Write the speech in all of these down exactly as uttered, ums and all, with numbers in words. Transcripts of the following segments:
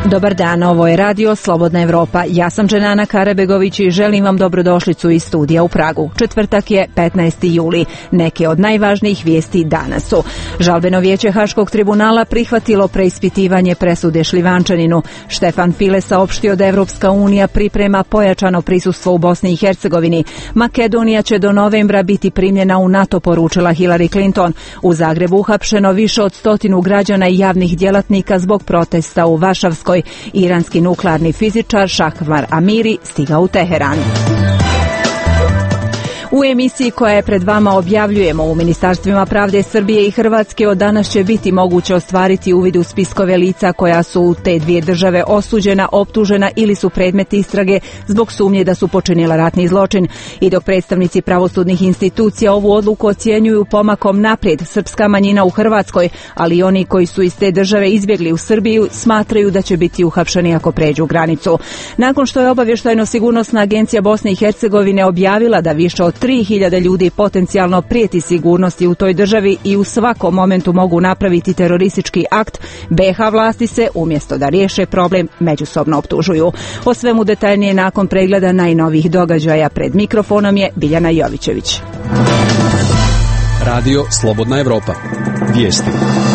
Dobar dan, ovo je Radio Slobodna Evropa. Ja sam Dženana Karabegović i želim vam dobrodošlicu iz studija u Pragu. Četvrtak je petnaesti juli. Neke od najvažnijih vijesti danas su: Žalbeno vijeće Haškog tribunala prihvatilo preispitivanje presude Šljivančaninu. Štefan File saopštio da Evropska unija priprema pojačano prisustvo u Bosni i Hercegovini. Makedonija će do novembra biti primljena u NATO, poručila Hillary Clinton. U Zagrebu uhapšeno više od stotinu građana i javnih djelatnika zbog protesta u Varšavskoj. Iranski nuklearni fizičar Šahmar Amiri stigao u Teheran. U emisiji koja je pred vama objavljujemo, u ministarstvima pravde Srbije i Hrvatske od danas će biti moguće ostvariti uvid u spiskove lica koja su u te dvije države osuđena, optužena ili su predmet istrage zbog sumnje da su počinila ratni zločin. I dok predstavnici pravosudnih institucija ovu odluku ocjenjuju pomakom naprijed, srpska manjina u Hrvatskoj, ali i oni koji su iz te države izbjegli u Srbiju, smatraju da će biti uhapšeni ako pređu granicu. Nakon što je Obavještajno-sigurnosna agencija Bosne i Hercegovine objavila da više od tri hiljade ljudi potencijalno prijeti sigurnosti u toj državi i u svakom momentu mogu napraviti teroristički akt, be ha vlasti se, umjesto da riješe problem, međusobno optužuju. O svemu detaljnije nakon pregleda najnovijih događaja. Pred mikrofonom je Biljana Jovićević. Radio Slobodna Evropa. Vijesti.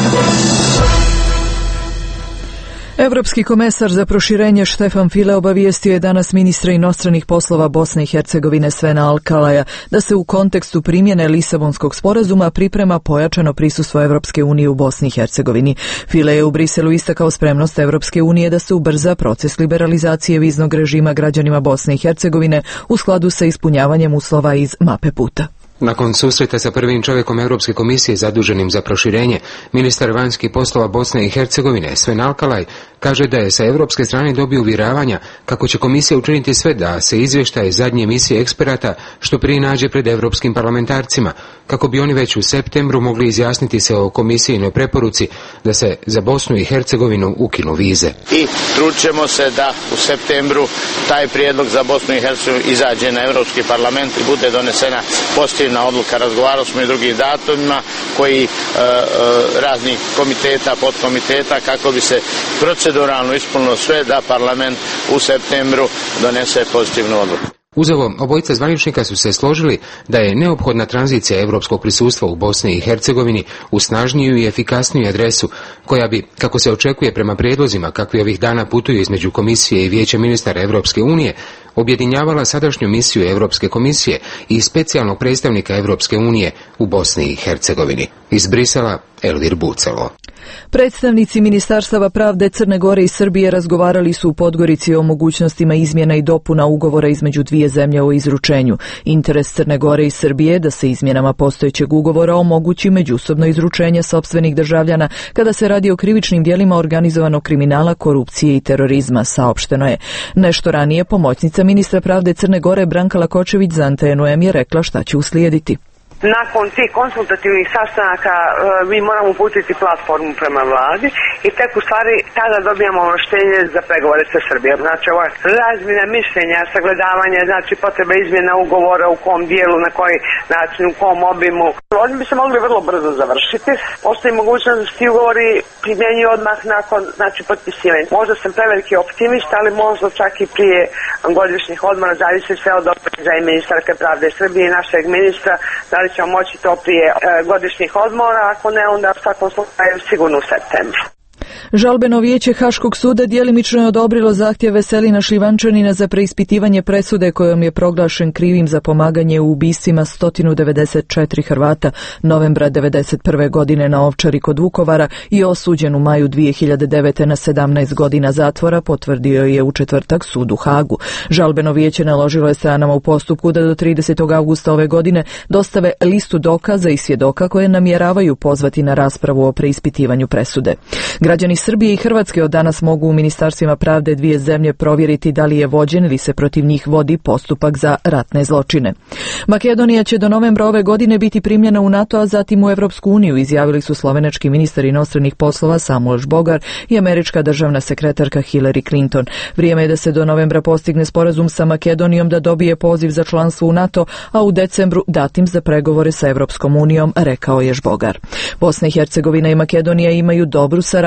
Evropski komesar za proširenje Štefan File obavijestio je danas ministra inostranih poslova Bosne i Hercegovine Svena Alkalaja da se u kontekstu primjene Lisabonskog sporazuma priprema pojačano prisustvo Evropske unije u Bosni i Hercegovini. File je u Briselu istakao spremnost Evropske unije da se ubrza proces liberalizacije viznog režima građanima Bosne i Hercegovine u skladu sa ispunjavanjem uslova iz mape puta. Nakon susreta sa prvim čovjekom Europske komisije zaduženim za proširenje, ministar vanjskih poslova Bosne i Hercegovine Sven Alkalaj kaže da je sa europske strane dobio uvjeravanja kako će komisija učiniti sve da se izvještaje zadnje misije eksperata što prije nađe pred europskim parlamentarcima, kako bi oni već u septembru mogli izjasniti se o komisijinoj preporuci da se za Bosnu i Hercegovinu ukinu vize. I trućemo se da u septembru taj prijedlog za Bosnu i Hercegovinu izađe na Europski parlament i bude donesena pozitivna odluka. Razgovarali smo i drugim datumima koji e, e, raznih komiteta, podkomiteta, kako bi se proceduralno ispunilo sve da parlament u septembru donese pozitivnu odluku. Uz ovo, obojica zvaničnika su se složili da je neophodna tranzicija europskog prisustva u Bosni i Hercegovini u snažniju i efikasniju adresu, koja bi, kako se očekuje prema prijedlozima kakvi ovih dana putuju između Komisije i Vijeća ministara Europske unije, objedinjavala sadašnju misiju Europske komisije i specijalnog predstavnika Europske unije u Bosni i Hercegovini. Iz Brisela, Elvir Bucelo. Predstavnici ministarstava pravde Crne Gore i Srbije razgovarali su u Podgorici o mogućnostima izmjena i dopuna ugovora između dvije zemlje o izručenju. Interes Crne Gore i Srbije da se izmjenama postojećeg ugovora omogući međusobno izručenje sopstvenih državljana kada se radi o krivičnim djelima organizovanog kriminala, korupcije i terorizma, saopšteno je. Nešto ranije pomoćnica ministra pravde Crne Gore Branka Lakočević za Antenu M je rekla šta će uslijediti. Nakon tih konsultativnih sastanaka mi moramo uputiti platformu prema vladi i tek u stvari tada dobijamo ovlaštenje za pregovore sa Srbijom. Znači ova razmjena mišljenja, sagledavanje, znači potrebe izmjena ugovora u kom dijelu, na koji način, u kom obimu. Oni bi se mogli vrlo brzo završiti. Postoji mogućnost da se ti ugovori primjenjuju odmah nakon, znači, potpisivanja. Možda sam preveliki optimista, ali možda čak i prije godišnjih odmora, zavisi sve od opreza i ministarke pravde Srbije i našeg ministra, da li ćemo moći to prije e, godišnjih odmora, ako ne, onda u svakom slučaju sigurno u septembru. Žalbeno vijeće Haškog suda djelimično je odobrilo zahtjev Veselina Šljivančanina za preispitivanje presude kojom je proglašen krivim za pomaganje u ubistvima sto devedeset četiri Hrvata novembra devedeset prve godine na Ovčari kod Vukovara i osuđen u maju dvije hiljade devete na sedamnaest godina zatvora, potvrdio je u četvrtak sud u Hagu. Žalbeno vijeće naložilo je stranama u postupku da do tridesetog avgusta ove godine dostave listu dokaza i svjedoka koje namjeravaju pozvati na raspravu o preispitivanju presude. Građani Srbije i Hrvatske od danas mogu u ministarstvima pravde dvije zemlje provjeriti da li je vođen ili se protiv njih vodi postupak za ratne zločine. Makedonija će do novembra ove godine biti primljena u NATO, a zatim u Evropsku uniju, izjavili su slovenački ministar inostranih poslova Samuel Žbogar i američka državna sekretarka Hillary Clinton. Vrijeme je da se do novembra postigne sporazum sa Makedonijom da dobije poziv za članstvo u NATO, a u decembru datim za pregovore sa Evropskom unijom, rekao je Žbogar. Bosna i Hercegovina i Makedonija imaju dobru saradnju i nema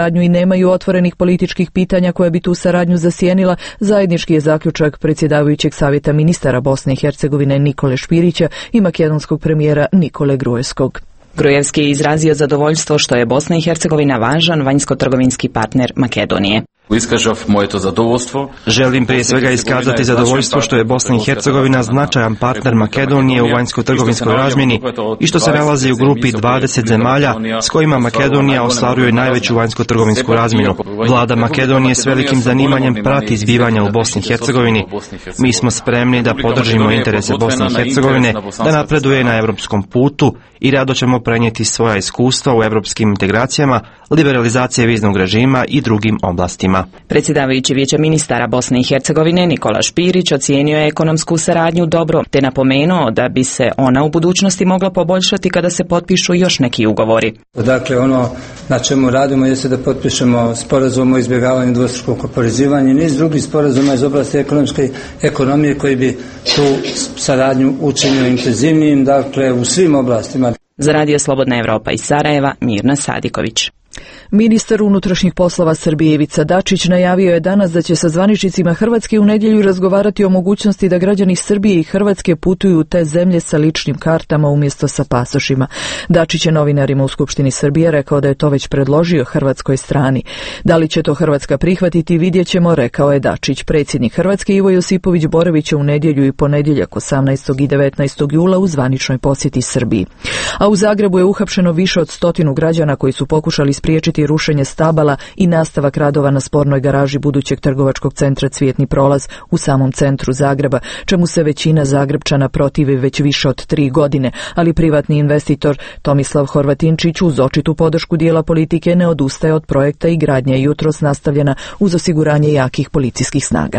nemaju otvorenih političkih pitanja koja bi tu saradnju zasjenila, zajednički je zaključak predsjedavajućeg savjeta ministara Bosne i Hercegovine Nikole Špirića i makedonskog premijera Nikole Grujevskog. Grujevski je izrazio zadovoljstvo što je Bosna i Hercegovina važan vanjsko-trgovinski partner Makedonije. Iskažav moje to zadovoljstvo. Želim prije svega iskazati zadovoljstvo što je Bosna i Hercegovina značajan partner Makedonije u vanjsko-trgovinskoj razmjeni i što se nalazi u grupi dvadeset zemalja s kojima Makedonija ostvaruje najveću vanjsko-trgovinsku razmjenu. Vlada Makedonije s velikim zanimanjem prati zbivanja u Bosni i Hercegovini. Mi smo spremni da podržimo interese Bosne i Hercegovine, da napreduje na europskom putu i rado ćemo prenijeti svoja iskustva u europskim integracijama, liberalizacije viznog režima i drugim oblastima. Predsjedavajući Vijeća ministara Bosne i Hercegovine Nikola Špirić ocijenio je ekonomsku saradnju dobro, te napomenuo da bi se ona u budućnosti mogla poboljšati kada se potpišu još neki ugovori. Dakle, ono na čemu radimo jeste da potpišemo sporazum o izbjegavanju dvostrukog oporezivanja i niz drugih sporazuma iz oblasti ekonomske ekonomije koji bi tu saradnju učinio intenzivnijim, dakle u svim oblastima. Za Radio Slobodna Evropa iz Sarajeva, Mirna Sadiković. Ministar unutrašnjih poslova Srbije Ivica Dačić najavio je danas da će sa zvaničnicima Hrvatske u nedjelju razgovarati o mogućnosti da građani Srbije i Hrvatske putuju u te zemlje sa ličnim kartama umjesto sa pasošima. Dačić je novinarima u Skupštini Srbije rekao da je to već predložio hrvatskoj strani. Da li će to Hrvatska prihvatiti, vidjet ćemo, rekao je Dačić. Predsjednik Hrvatske Ivo Josipović Borović je u nedjelju i ponedjeljak osamnaestog i devetnaestog jula u zvaničnoj posjeti Srbiji. A u Zagrebu je uhapšeno više od stotinu građana koji su pokušali spriječiti rušenje stabala i nastavak radova na spornoj garaži budućeg trgovačkog centra Cvjetni prolaz u samom centru Zagreba, čemu se većina Zagrebčana protivi već više od tri godine, ali privatni investitor Tomislav Horvatinčić uz očitu podršku dijela politike ne odustaje od projekta i gradnja je jutros nastavljena uz osiguranje jakih policijskih snaga.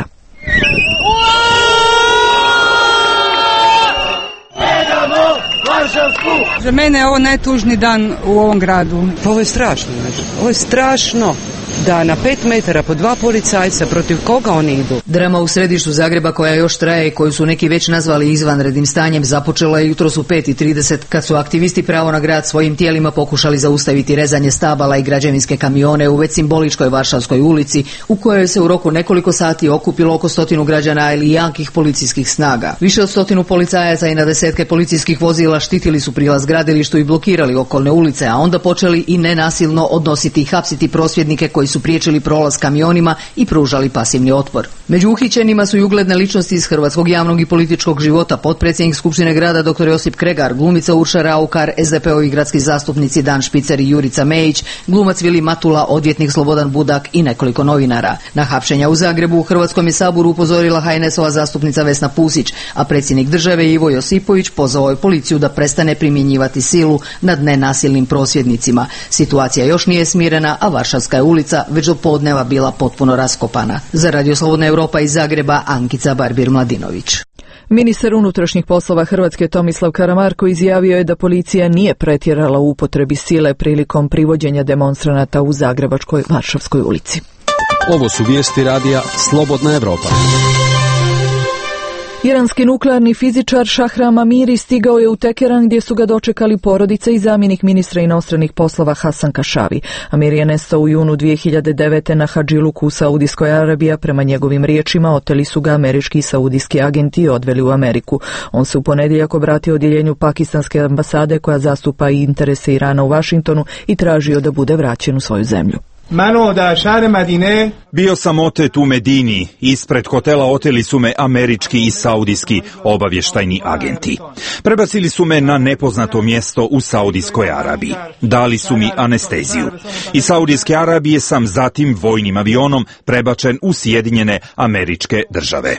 Za mene je ovo najtužniji dan u ovom gradu. Ovo je strašno. Ovo je strašno da na pet metara po dva policajca, protiv koga oni idu. Drama u središtu Zagreba koja još traje i koju su neki već nazvali izvanrednim stanjem započela je jutros u pet i trideset kad su aktivisti Pravo na grad svojim tijelima pokušali zaustaviti rezanje stabala i građevinske kamione u već simboličkoj Varšavskoj ulici u kojoj se u roku nekoliko sati okupilo oko stotinu građana ili jakih policijskih snaga. Više od stotinu policajaca i na desetke policijskih vozila štitili su prilaz gradilištu i blokirali okolne ulice, a onda počeli i nenasilno odnositi i hapsiti prosvjednike koji su priječili prolaz kamionima i pružali pasivni otpor. Među uhićenima su i ugledne ličnosti iz hrvatskog javnog i političkog života, potpredsjednik Skupštine grada dr. Josip Kregar, glumica Urša Raukar, es de pe ovi gradski zastupnici Dan Špicer i Jurica Mejić, glumac Vili Matula, odvjetnik Slobodan Budak i nekoliko novinara. Na hapšenja u Zagrebu u Hrvatskom je saboru upozorila ha en es-ova zastupnica Vesna Pusić, a predsjednik države Ivo Josipović pozvao je policiju da prestane primjenjivati silu nad nenasilnim prosvjednicima. Situacija još nije smirena, a Varšavska je ulica već do podneva bila potpuno raskopana. Za Radio Slobodna Europa iz Zagreba, Ankica Barbir-Mladinović. Ministar unutrašnjih poslova Hrvatske Tomislav Karamarko izjavio je da policija nije pretjerala u upotrebi sile prilikom privođenja demonstranata u Zagrebačkoj Varšavskoj ulici. Ovo su vijesti radija Slobodna Europa. Iranski nuklearni fizičar Šahram Amiri stigao je u Teheran gdje su ga dočekali porodica i zamjenik ministra inostranih poslova Hasan Kašavi. Amiri je nestao u junu dvije hiljade devete na Hadžiluku u Saudijskoj Arabiji. Prema njegovim riječima oteli su ga američki i saudijski agenti i odveli u Ameriku. On se u ponedjeljak obratio odjeljenju pakistanske ambasade koja zastupa i interese Irana u Vašingtonu i tražio da bude vraćen u svoju zemlju. Bio sam otet u Medini. Ispred hotela oteli su me američki i saudijski obavještajni agenti. Prebacili su me na nepoznato mjesto u Saudijskoj Arabiji. Dali su mi anesteziju. Iz Saudijske Arabije sam zatim vojnim avionom prebačen u Sjedinjene Američke Države.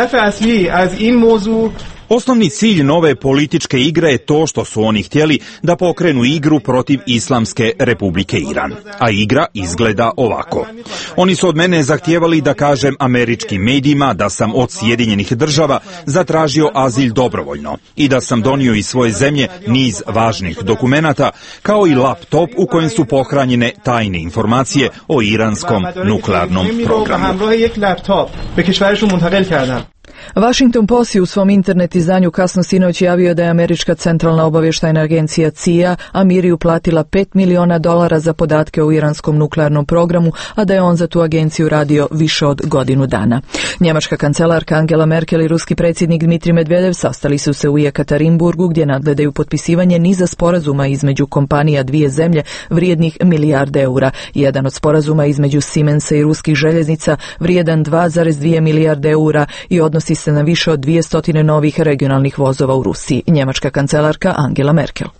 Osnovni cilj nove političke igre je to što su oni htjeli da pokrenu igru protiv Islamske Republike Iran. A igra izgleda ovako. Oni su od mene zahtijevali da kažem američkim medijima da sam od Sjedinjenih Država zatražio azil dobrovoljno i da sam donio iz svoje zemlje niz važnih dokumenata kao i laptop u kojem su pohranjene tajne informacije o iranskom nuklearnom programu. Washington Post u svom internet izdanju kasno sinoć javio da je američka centralna obavještajna agencija C I A Amiriju platila pet miliona dolara za podatke o iranskom nuklearnom programu, a da je on za tu agenciju radio više od godinu dana. Njemačka kancelarka Angela Merkel i ruski predsjednik Dmitrij Medvedev sastali su se u Jekaterinburgu gdje nadgledaju potpisivanje niza sporazuma između kompanija dvije zemlje vrijednih milijarde eura. Jedan od sporazuma između Siemensa i ruskih željeznica vrijedan dva zarez dvije milijarde eura i odnosi se na više od dvjesto novih regionalnih vozova u Rusiji. Njemačka kancelarka Angela Merkel.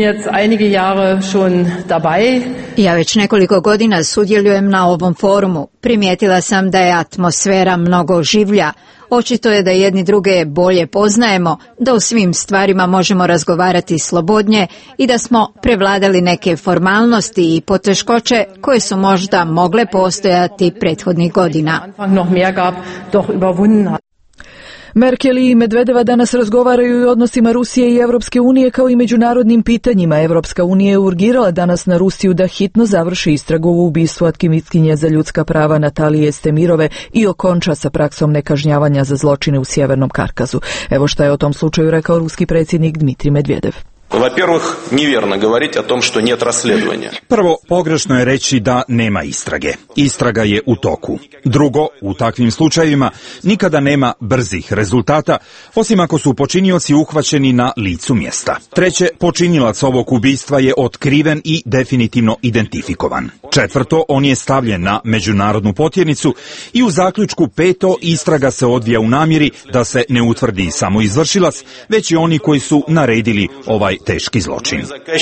Ja već nekoliko godina sudjelujem na ovom forumu. Primijetila sam da je atmosfera mnogo življa. Očito je da jedni druge bolje poznajemo, da o svim stvarima možemo razgovarati slobodnije i da smo prevladali neke formalnosti i poteškoće koje su možda mogle postojati prethodnih godina. Merkel i Medvedeva danas razgovaraju i o odnosima Rusije i Europske unije kao i međunarodnim pitanjima. Europska unija je urgirala danas na Rusiju da hitno završi istragu u ubistvu aktivistkinje za ljudska prava Natalije Estemirove i okonča sa praksom nekažnjavanja za zločine u Sjevernom Karkazu. Evo šta je o tom slučaju rekao ruski predsjednik Dmitrij Medvedev. Во-первых, неверно говорить о том, что нет расследования. Prvo, pogrešno je reći da nema istrage. Istraga je u toku. Drugo, u takvim slučajevima nikada nema brzih rezultata, osim ako su počinioci uhvaćeni na licu mjesta. Treće, počinilac ovog ubistva je otkriven i definitivno identifikovan. Četvrto, on je stavljen na međunarodnu potjernicu i u zaključku peto, istraga se odvija u namjeri da se ne utvrdi samo izvršilac, već i oni koji su naredili ovaj teški zločin.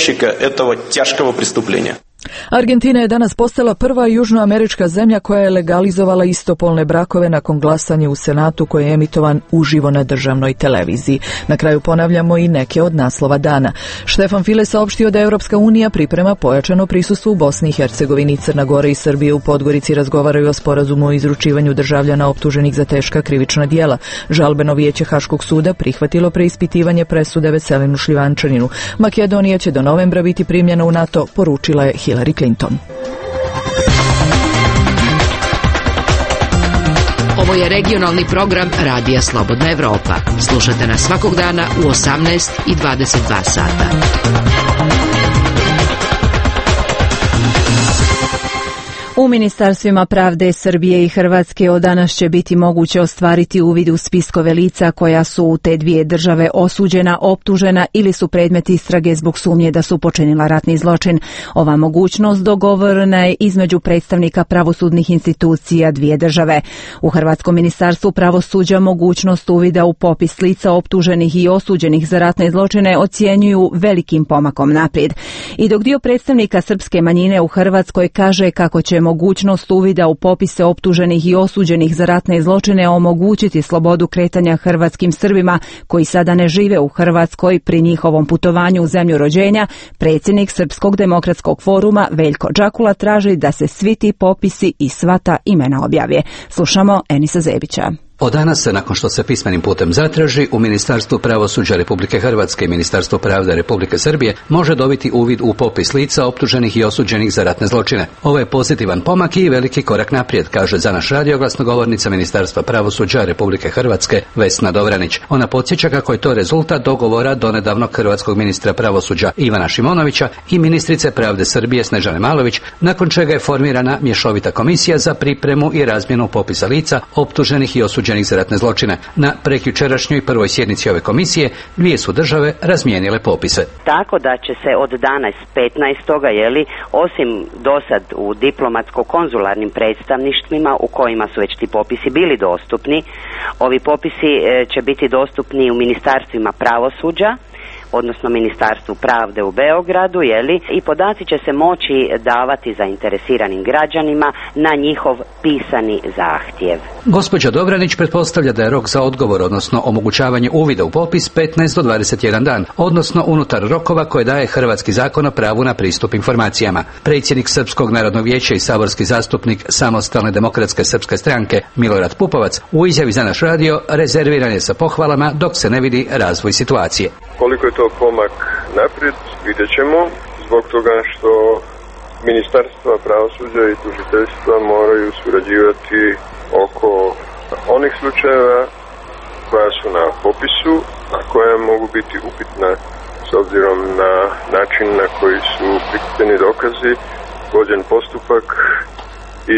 Argentina je danas postala prva južnoamerička zemlja koja je legalizovala istopolne brakove nakon glasanja u Senatu koji je emitovan uživo na državnoj televiziji. Na kraju ponavljamo i neke od naslova dana. Štefan File saopštio da Europska unija priprema pojačano prisustvo u Bosni i Hercegovini. Crna Gora i Srbije u Podgorici razgovaraju o sporazumu o izručivanju državljana optuženih za teška krivična djela. Žalbeno vijeće Haškog suda prihvatilo preispitivanje presude Veselinu Šljivančaninu. Makedonija će do novembra biti primljena u NATO, poručila je Hillary Clinton. Ovo je regionalni program Radija Slobodna Evropa. Slušajte nas svakog dana u osamnaest i dvadeset dva sata. U ministarstvima pravde Srbije i Hrvatske od danas će biti moguće ostvariti uvid u spiskove lica koja su u te dvije države osuđena, optužena ili su predmet istrage zbog sumnje da su počinila ratni zločin. Ova mogućnost dogovorena je između predstavnika pravosudnih institucija dvije države. U Hrvatskom ministarstvu pravosuđa mogućnost uvida u popis lica optuženih i osuđenih za ratne zločine ocjenjuju velikim pomakom naprijed. I dok dio predstavnika srpske manjine u Hrvatskoj kaže kako će mogućnost uvida u popise optuženih i osuđenih za ratne zločine omogućiti slobodu kretanja hrvatskim Srbima koji sada ne žive u Hrvatskoj pri njihovom putovanju u zemlju rođenja, predsjednik Srpskog demokratskog foruma Veljko Džakula traži da se svi ti popisi i sva ta imena objave. Slušamo Enisa Zebića. Od danas se, nakon što se pismenim putem zatraži, u Ministarstvu pravosuđa Republike Hrvatske i Ministarstvu pravde Republike Srbije može dobiti uvid u popis lica optuženih i osuđenih za ratne zločine. Ovo je pozitivan pomak i veliki korak naprijed, kaže za naš radio glasnogovornica Ministarstva pravosuđa Republike Hrvatske Vesna Dobranić. Ona podsjeća kako je to rezultat dogovora donedavnog hrvatskog ministra pravosuđa Ivana Šimonovića i ministrice pravde Srbije Snežane Malović, nakon čega je formirana mješovita komisija za pripremu i razmjenu popisa lica optuženih i osuđenih za ratne zločine. Na prekjučerašnjoj prvoj sjednici ove komisije dvije su države razmijenile popise. Tako da će se od danas petnaestog jeli, osim dosad u diplomatsko-konzularnim predstavništvima u kojima su već ti popisi bili dostupni, ovi popisi će biti dostupni u ministarstvima pravosuđa, odnosno Ministarstvu pravde u Beogradu, jeli, i podaci će se moći davati zainteresiranim građanima na njihov pisani zahtjev. Gospođa Dobranić pretpostavlja da je rok za odgovor, odnosno omogućavanje uvida u popis petnaest do dvadeset jedan dan, odnosno unutar rokova koje daje hrvatski zakon o pravu na pristup informacijama. Predsjednik Srpskog narodnog vijeća i saborski zastupnik Samostalne demokratske srpske stranke Milorad Pupovac u izjavi za naš radio rezerviran je sa pohvalama dok se ne vidi razvoj situacije. Koliko je to pomak naprijed, vidjet ćemo, zbog toga što ministarstva pravosuđa i tužiteljstva moraju surađivati oko onih slučajeva koja su na popisu, a koja mogu biti upitna s obzirom na način na koji su prikupljeni dokazi, vođen postupak i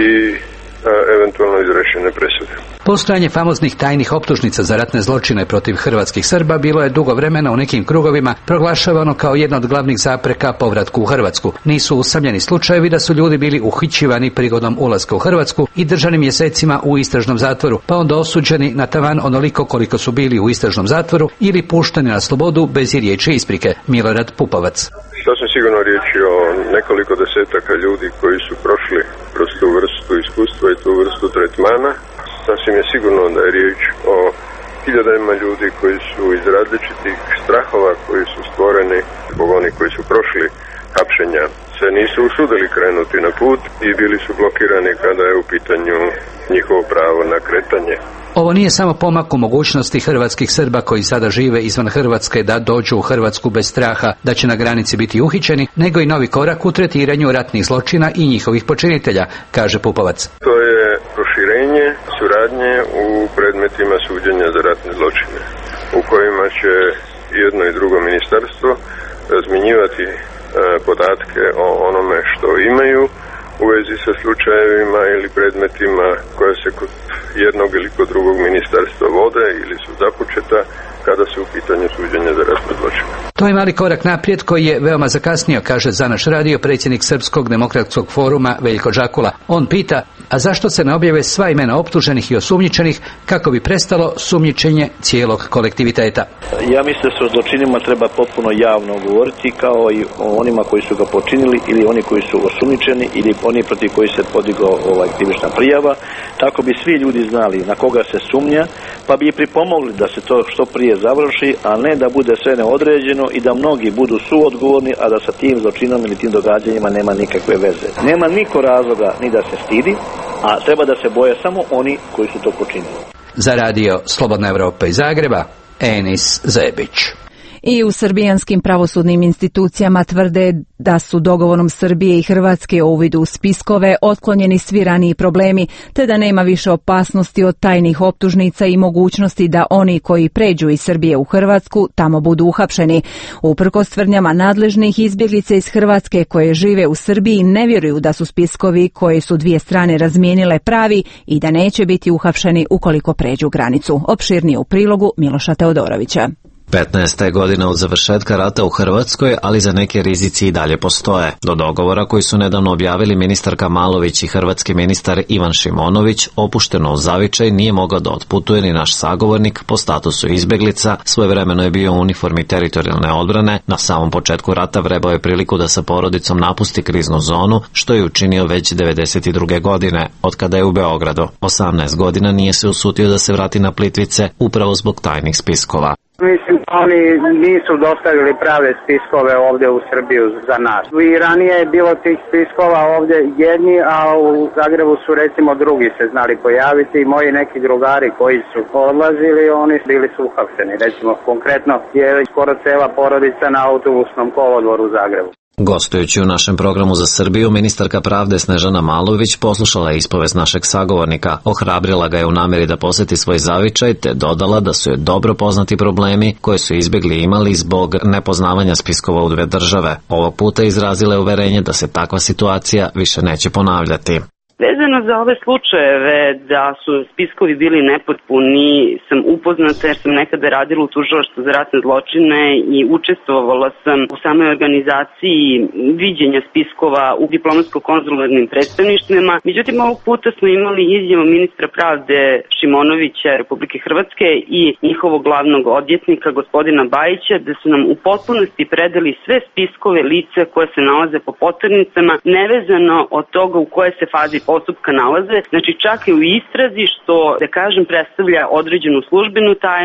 eventualno izrečene presude. Postojanje famoznih tajnih optužnica za ratne zločine protiv hrvatskih Srba bilo je dugo vremena u nekim krugovima proglašavano kao jedna od glavnih zapreka povratku u Hrvatsku. Nisu usamljeni slučajevi da su ljudi bili uhićivani prigodom ulaska u Hrvatsku i držani mjesecima u istražnom zatvoru, pa onda osuđeni na tavan onoliko koliko su bili u istražnom zatvoru ili pušteni na slobodu bez i riječi isprike. Milorad Pupovac. Sasvim sigurno riječ je o nekoliko desetaka ljudi koji su prošli kroz tu vrstu iskustva i tu vrstu tretmana. Sasvim je sigurno da je riječ o hiljadama ljudi koji su iz različitih strahova koji su stvoreni zbog onih koji su prošli hapšenja se nisu usudili krenuti na put i bili su blokirani kada je u pitanju njihovo pravo na kretanje. Ovo nije samo pomak u mogućnosti hrvatskih Srba koji sada žive izvan Hrvatske da dođu u Hrvatsku bez straha da će na granici biti uhićeni, nego i novi korak u tretiranju ratnih zločina i njihovih počinitelja, kaže Pupovac. To je proširenje suradnje u predmetima suđenja za ratne zločine, u kojima će jedno i drugo ministarstvo razmjenjivati podatke o onome što imaju u vezi sa slučajevima ili predmetima koje se kod jednog ili kod drugog ministarstva vode ili su započeta kada se u pitanju suđenja za ratne zločine. To je mali korak naprijed koji je veoma zakasnio, kaže za naš radio predsjednik Srpskog demokratskog foruma Veljko Džakula. On pita, a zašto se ne objave sva imena optuženih i osumnjičenih kako bi prestalo sumnjičenje cijelog kolektiviteta? Ja mislim da se o zločinima treba potpuno javno govoriti, kao i o onima koji su ga počinili ili oni koji su osumnjičeni ili oni protiv koji se podigao ovaj krivična prijava, tako bi svi ljudi znali na koga se sumnja, pa bi i pripomogli da se to što prije završi, a ne da bude sve neodređeno i da mnogi budu suodgovorni, a da sa tim zločinom ili tim događanjima nema nikakve veze. Nema niko razloga ni da se stidi, a treba da se boje samo oni koji su to počinili. Za radio Slobodna Evropa iz Zagreba, Enis Zebić. I u srbijanskim pravosudnim institucijama tvrde da su dogovorom Srbije i Hrvatske o uvidu u spiskove otklonjeni svi raniji problemi, te da nema više opasnosti od tajnih optužnica i mogućnosti da oni koji pređu iz Srbije u Hrvatsku tamo budu uhapšeni. Uprkos tvrdnjama nadležnih, izbjeglice iz Hrvatske koje žive u Srbiji ne vjeruju da su spiskovi koje su dvije strane razmijenile pravi i da neće biti uhapšeni ukoliko pređu granicu. Opširnije u prilogu Miloša Teodorovića. petnaesta je godina od završetka rata u Hrvatskoj, ali za neke rizici i dalje postoje. Do dogovora koji su nedavno objavili ministarka Malović i hrvatski ministar Ivan Šimonović, opušteno u zavičaj nije mogao da otputuje ni naš sagovornik po statusu izbjeglica, svojevremeno je bio u uniformi teritorijalne odbrane, na samom početku rata vrebao je priliku da sa porodicom napusti kriznu zonu, što je učinio već devedeset druge godine, od kada je u Beogradu. osamnaest godina nije se usutio da se vrati na Plitvice, upravo zbog tajnih spiskova. Mislim, oni nisu dostavili prave spiskove ovdje u Srbiju za nas. I ranije je bilo tih spiskova ovdje jedni, a u Zagrebu su recimo drugi se znali pojaviti i moji neki drugari koji su odlazili, oni bili su uhapšeni. Recimo, konkretno je skoro cela porodica na autobusnom kolodvoru u Zagrebu. Gostujući u našem programu za Srbiju, ministarka pravde Snežana Malović poslušala je ispovest našeg sagovornika, ohrabrila ga je u namjeri da posjeti svoj zavičaj, te dodala da su joj dobro poznati problemi koje su izbjegli imali zbog nepoznavanja spiskova u dve države. Ovog puta izrazila je uverenje da se takva situacija više neće ponavljati. Vezano za ove slučajeve da su spiskovi bili nepotpuni, sam upoznata jer sam nekada radila u tužilaštvu za ratne zločine i učestvovala sam u samoj organizaciji viđenja spiskova u diplomatsko-konzularnim predstavništvima. Međutim, ovog puta smo imali izjavu ministra pravde Šimonovića Republike Hrvatske i njihovog glavnog odvjetnika gospodina Bajića da su nam u potpunosti predali sve spiskove lica koje se nalaze po poternicama, nevezano od toga u koje se fazi postupka nalaze, znači čak i u istrazi, što, da kažem, predstavlja određenu službenu tajnu.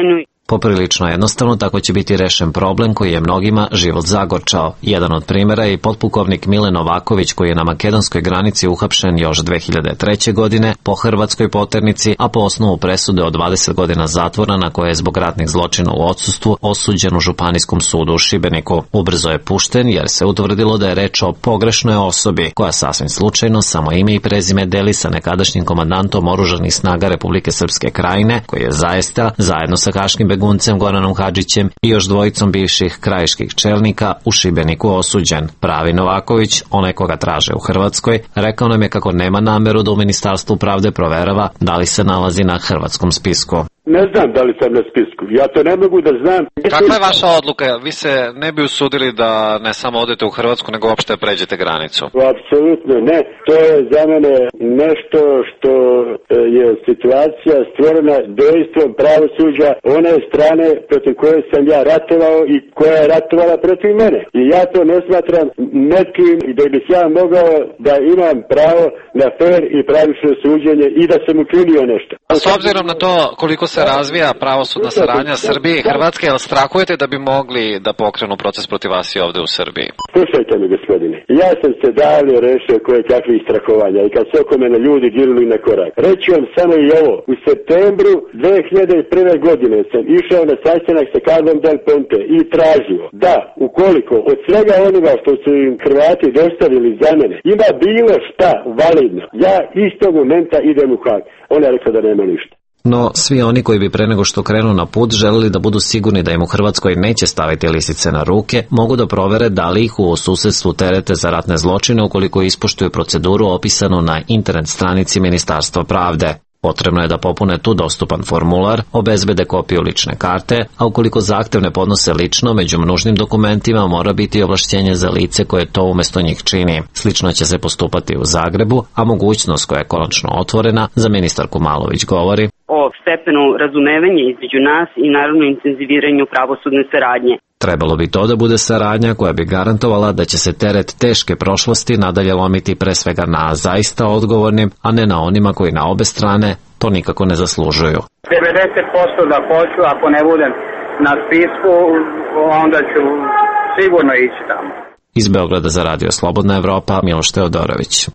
Poprilično jednostavno tako će biti rešen problem koji je mnogima život zagorčao. Jedan od primjera je i potpukovnik Mile Novaković koji je na makedonskoj granici uhapšen još dve hiljade treće. godine po hrvatskoj poternici, a po osnovu presude od dvadeset godina zatvora na koje je zbog ratnih zločina u odsustvu osuđen u Županijskom sudu u Šibeniku. Ubrzo je pušten jer se utvrdilo da je reč o pogrešnoj osobi koja sasvim slučajno samo ime i prezime deli sa nekadašnjim komandantom oružanih snaga Republike Srpske Krajine, koji je zaista zajedno sa haškim beguncem Goranom Hadžićem i još dvojicom bivših krajiških čelnika u Šibeniku osuđen. Pravi Novaković, onaj koga traže u Hrvatskoj, rekao nam je kako nema nameru da u Ministarstvu pravde proverava da li se nalazi na hrvatskom spisku. Ne znam da li sam na spisku, ja to ne mogu da znam. Kakva je vaša odluka? Vi se ne bi usudili da ne samo odete u Hrvatsku, nego uopšte pređete granicu? Apsolutno ne, to je za mene nešto što je situacija stvorena dejstvom pravosuđa one strane protiv koje sam ja ratovao i koja je ratovala protiv mene. I ja to ne smatram nekim da bih ja mogao da imam pravo na fer i pravično suđenje i da sam učinio nešto. A s obzirom na to koliko se razvija pravosudna saradnja Srbije i Hrvatske, jel strahujete da bi mogli da pokrenu proces protiv vas i ovde u Srbiji? Slušajte mi, gospodine, ja sam se davno rešio koje kakvih strahovanja i kad se oko mene ljudi girili na korak. Reći vam samo i ovo, u septembru dve hiljade prve. godine sam išao na sastanak sa Carlom Del Ponte i tražio da, ukoliko od svega onoga što su im Hrvati dostavili za mene, ima bilo šta validno, ja istog momenta idem u Hag. On je rekao da nema ništa. No, svi oni koji bi pre nego što krenu na put želeli da budu sigurni da im u Hrvatskoj neće staviti lisice na ruke, mogu da provere da li ih u susedstvu terete za ratne zločine ukoliko ispoštuju proceduru opisanu na internet stranici Ministarstva pravde. Potrebno je da popune tu dostupan formular, obezbede kopiju lične karte, a ukoliko zahtev ne podnose lično, među nužnim dokumentima mora biti ovlašćenje za lice koje to umesto njih čini. Slično će se postupati u Zagrebu, a mogućnost koja je konačno otvorena, za ministarku Malović govori o stepenu razumevanja između nas i naravno intenziviranju pravosudne saradnje. Trebalo bi to da bude saradnja koja bi garantovala da će se teret teške prošlosti nadalje lomiti pre svega na zaista odgovornim, a ne na onima koji na obe strane to nikako ne zaslužuju. devedeset posto da hoću, ako ne budem na spisku, onda ću sigurno ići tamo. Iz Beograda za Radio Slobodna Evropa, Miloš Teodorović.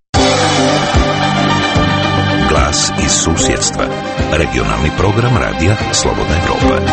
Glas iz susjedstva. Regionalni program Radija Slobodna Evropa.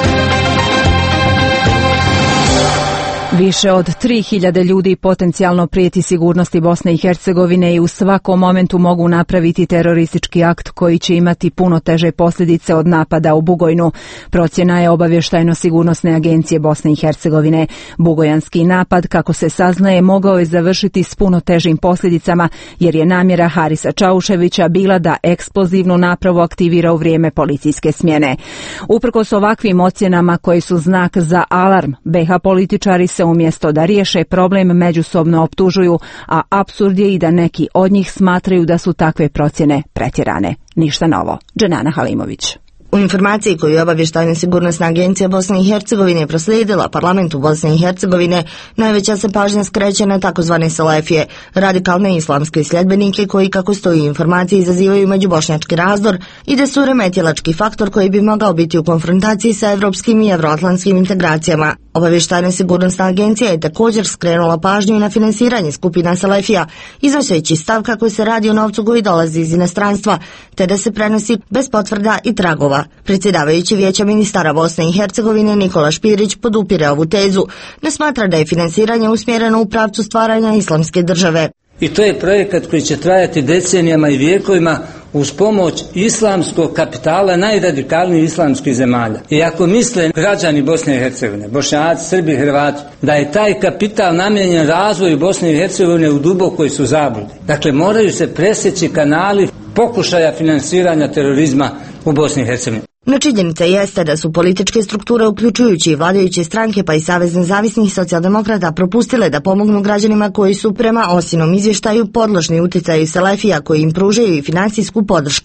Više od tri hiljade ljudi potencijalno prijeti sigurnosti Bosne i Hercegovine i u svakom momentu mogu napraviti teroristički akt koji će imati puno teže posljedice od napada u Bugojnu. Procjena je obavještajno-sigurnosne agencije Bosne i Hercegovine. Bugojanski napad, kako se saznaje, mogao je završiti s puno težim posljedicama jer je namjera Harisa Čauševića bila da eksplozivnu napravu aktivira u vrijeme policijske smjene. Uprkos ovakvim ocjenama koji su znak za alarm, B H političari se umjesto da riješe problem međusobno optužuju, a apsurd je i da neki od njih smatraju da su takve procjene pretjerane. Ništa novo. Dženana Halimović. U informaciji koju je obavještajna sigurnosna agencija Bosne i Hercegovine proslijedila parlamentu Bosne i Hercegovine, najveća se pažnja skreće na takozvane selefije, radikalne islamske sljedbenike koji, kako stoji u informaciji, izazivaju međubošnjački razdor i da su remetilački faktor koji bi mogao biti u konfrontaciji sa evropskim i evroatlantskim integracijama. Obavještajna sigurnosna agencija je također skrenula pažnju i na finansiranje skupina selefija, iznoseći stav kako se radi o novcu koji dolazi iz inostranstva, te da se prenosi bez potvrda i tragova. Predsjedavajući Vijeća ministara Bosne i Hercegovine Nikola Špirić podupire ovu tezu, ne smatra da je finansiranje usmjereno u pravcu stvaranja islamske države. I to je projekat koji će trajati decenijama i vijekovima uz pomoć islamskog kapitala najradikalnijih islamskih zemalja. I ako misle građani Bosne i Hercegovine, Bošnjaci, Srbi, Hrvati, da je taj kapital namijenjen razvoju Bosne i Hercegovine u dubokoj su zabludi. Dakle, moraju se presjeći kanali pokušaja finansiranja terorizma u Bosni i Hercegovini. No činjenica jeste da su političke strukture, uključujući i vladajuće stranke pa i Savez nezavisnih socijaldemokrata, propustile da pomognu građanima koji su prema Osinom izvještaju podložni utjecaju selefija koji im pružaju i finansijsku podršku.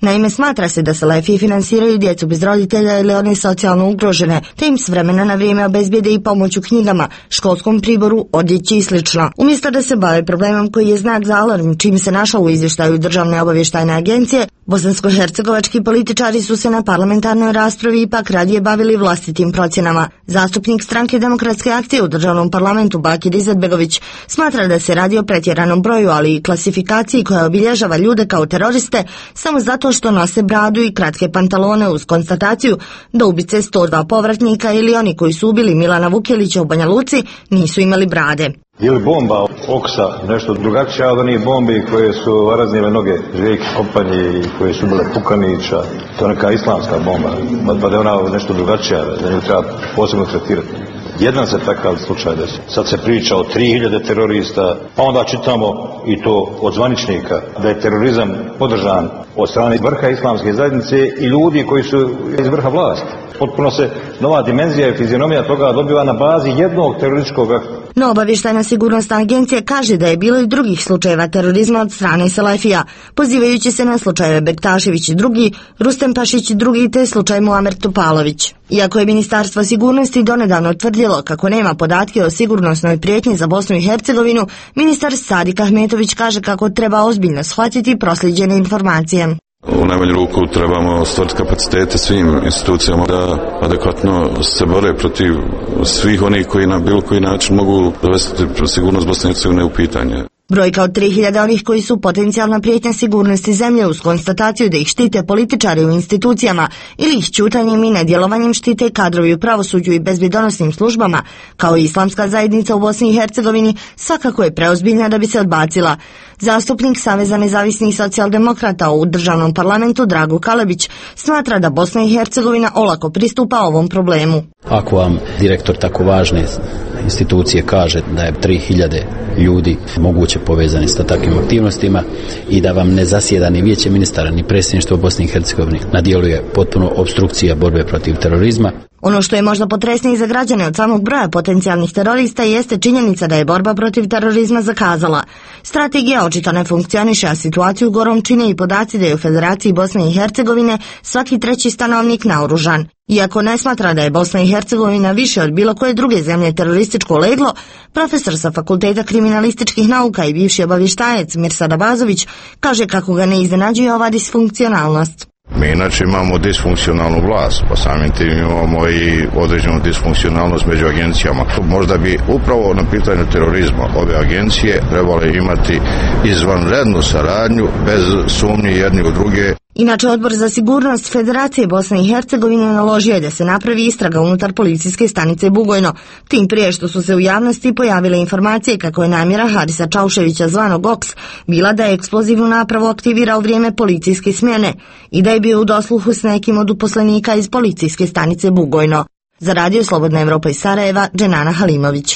Naime, smatra se da Selefiji finansiraju djecu bez roditelja ili one socijalno ugrožene, te im s vremena na vrijeme obezbijede i pomoć u knjigama, školskom priboru, odjeći i slično. Umjesto da se bave problemom koji je znak za alarm, čim se našao u izvještaju Državne obavještajne agencije, bosansko-hercegovački političari su se na parlamentarnoj raspravi ipak radije bavili vlastitim procjenama. Zastupnik stranke Demokratske akcije u državnom parlamentu Bakir Izetbegović smatra da se radi o pretjeranom broju, ali i klasifikaciji koja obilježava ljude kao teroriste samo zato što nose bradu i kratke pantalone, uz konstataciju da ubice sto dva povratnika ili oni koji su ubili Milana Vukelića u Banja Luci nisu imali brade. Je li bomba oksa nešto drugačija od onih bombi koje su raznile noge Željki Kompanije i koje su bile Pukanića? To je neka islamska bomba, pa da je ona nešto drugačija, da nju treba posebno tretirati. Jedan se takav slučaj desi. Sad se priča o tri hiljade terorista, pa onda čitamo i to od zvaničnika da je terorizam podržan od strane vrha islamske zajednice i ljudi koji su iz vrha vlasti. Potpuno se nova dimenzija i fizionomija toga dobiva na bazi jednog terorističkog akta. No, obavještajna sigurnosna agencija kaže da je bilo i drugih slučajeva terorizma od strane Selefija, pozivajući se na slučajeve Bektašević i drugi, Rustem Pašić i drugi te slučaj Muamer Topalović. Iako je Ministarstvo sigurnosti donedavno tvrdilo kako nema podatke o sigurnosnoj prijetnji za Bosnu i Hercegovinu, ministar Sadik Ahmetović kaže kako treba ozbiljno shvatiti prosljeđene informacije. U najmanju ruku trebamo stvoriti kapacitete svim institucijama da adekvatno se bore protiv svih onih koji na bilo koji način mogu dovesti sigurnost Bosne i Hercegovine u pitanje. Brojka od tri hiljade onih koji su potencijalna prijetnja sigurnosti zemlje, uz konstataciju da ih štite političari u institucijama ili ih ćutanjem i nedjelovanjem štite kadrovi u pravosuđu i bezbjedonosnim službama, kao i islamska zajednica u Bosni i Hercegovini, svakako je preozbiljna da bi se odbacila. Zastupnik Saveza nezavisnih socijaldemokrata u državnom parlamentu Drago Kalebić smatra da Bosna i Hercegovina olako pristupa ovom problemu. Ako vam direktor tako važne institucije kaže da je tri hiljade ljudi moguće povezani sa takvim aktivnostima i da vam ne zasjeda ni vijeće ministara ni predsjedništvo Bosne i Hercegovine, na djelu je potpuno opstrukcija borbe protiv terorizma. Ono što je možda potresnije za građane od samog broja potencijalnih terorista jeste činjenica da je borba protiv terorizma zakazala. Strategija očito ne funkcioniše, a situaciju gorom čine i podaci da je u Federaciji Bosne i Hercegovine svaki treći stanovnik naoružan. Iako ne smatra da je Bosna i Hercegovina više od bilo koje druge zemlje terorističko leglo, profesor sa Fakulteta kriminalističkih nauka i bivši obavještajac Mirsad Abazović kaže kako ga ne iznenađuje ova disfunkcionalnost. Mi inače imamo disfunkcionalnu vlast, pa samim tim imamo i određenu disfunkcionalnost među agencijama. Možda bi upravo na pitanju terorizma ove agencije trebale imati izvanrednu saradnju bez sumnje jedni u druge. Inače, Odbor za sigurnost Federacije Bosne i Hercegovine naložio je da se napravi istraga unutar policijske stanice Bugojno, tim prije što su se u javnosti pojavile informacije kako je namjera Harisa Čauševića zvanog Oks bila da je eksplozivnu napravu aktivira u vrijeme policijske smjene i da je bio u dosluhu s nekim od uposlenika iz policijske stanice Bugojno. Za Radio Slobodna Evropa iz Sarajeva, Dženana Halimović.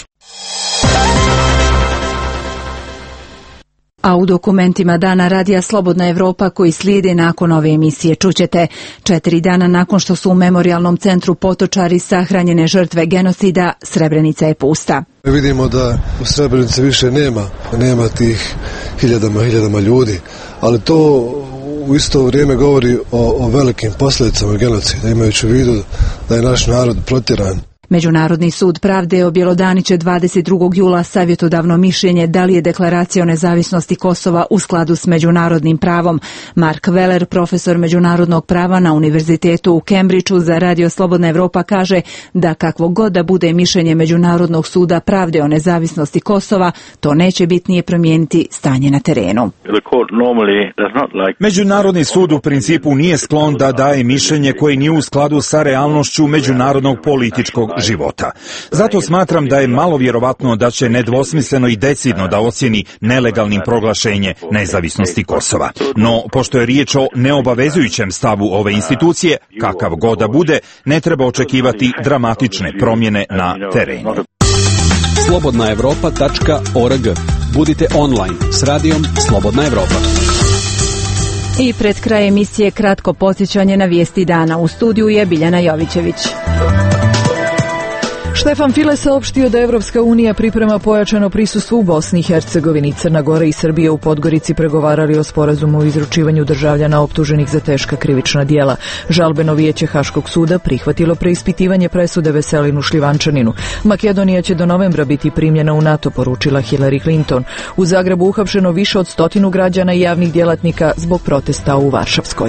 A u dokumentima Dana Radija Slobodna Evropa koji slijede nakon ove emisije čućete četiri dana nakon što su u memorijalnom centru Potočari sahranjene žrtve genocida, Srebrenica je pusta. Vidimo da u Srebrenici više nema, nema tih hiljadama, hiljadama ljudi, ali to u isto vrijeme govori o, o velikim posljedicama genocida, imajući u vidu da je naš narod protjeran. Međunarodni sud pravde objelodaniće dvadeset drugog jula savjetodavno mišljenje da li je deklaracija o nezavisnosti Kosova u skladu s međunarodnim pravom. Mark Weller, profesor međunarodnog prava na Univerzitetu u Cambridgeu za Radio Slobodna Evropa, kaže da kakvo god da bude mišljenje Međunarodnog suda pravde o nezavisnosti Kosova, to neće bitnije promijeniti stanje na terenu. Međunarodni sud u principu nije sklon da daje mišljenje koje nije u skladu sa realnošću međunarodnog političkog života. Zato smatram da je malo vjerovatno da će nedvosmisleno i decidno da ocjeni nelegalnim proglašenje nezavisnosti Kosova. No, pošto je riječ o neobavezujućem stavu ove institucije, kakav god da bude, ne treba očekivati dramatične promjene na terenu. slobodna evropa tačka org. Budite online s radijom Slobodna Evropa. I pred kraj emisije kratko podsjećanje na vijesti dana. U studiju je Biljana Jovićević. Stefan File saopštio da Evropska unija priprema pojačano prisustvo u Bosni i Hercegovini. Crna Gora i Srbija u Podgorici pregovarali o sporazumu o izručivanju državljana optuženih za teška krivična djela. Žalbeno vijeće Haškog suda prihvatilo preispitivanje presude Veselinu Šljivančaninu. Makedonija će do novembra biti primljena u NATO, poručila Hillary Clinton. U Zagrebu uhapšeno više od stotinu građana i javnih djelatnika zbog protesta u Varšavskoj.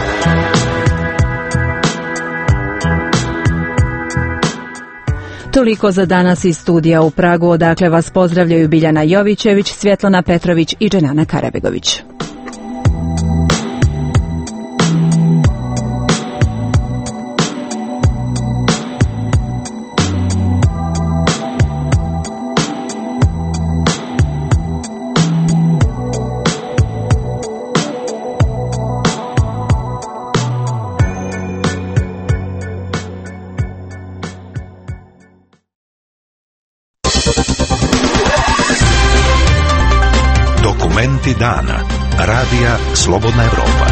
Toliko za danas iz studija u Pragu, odakle vas pozdravljaju Biljana Jovićević, Svjetlana Petrović i Dženana Karabegović. Dokumenti dana. Radija Slobodna Evropa.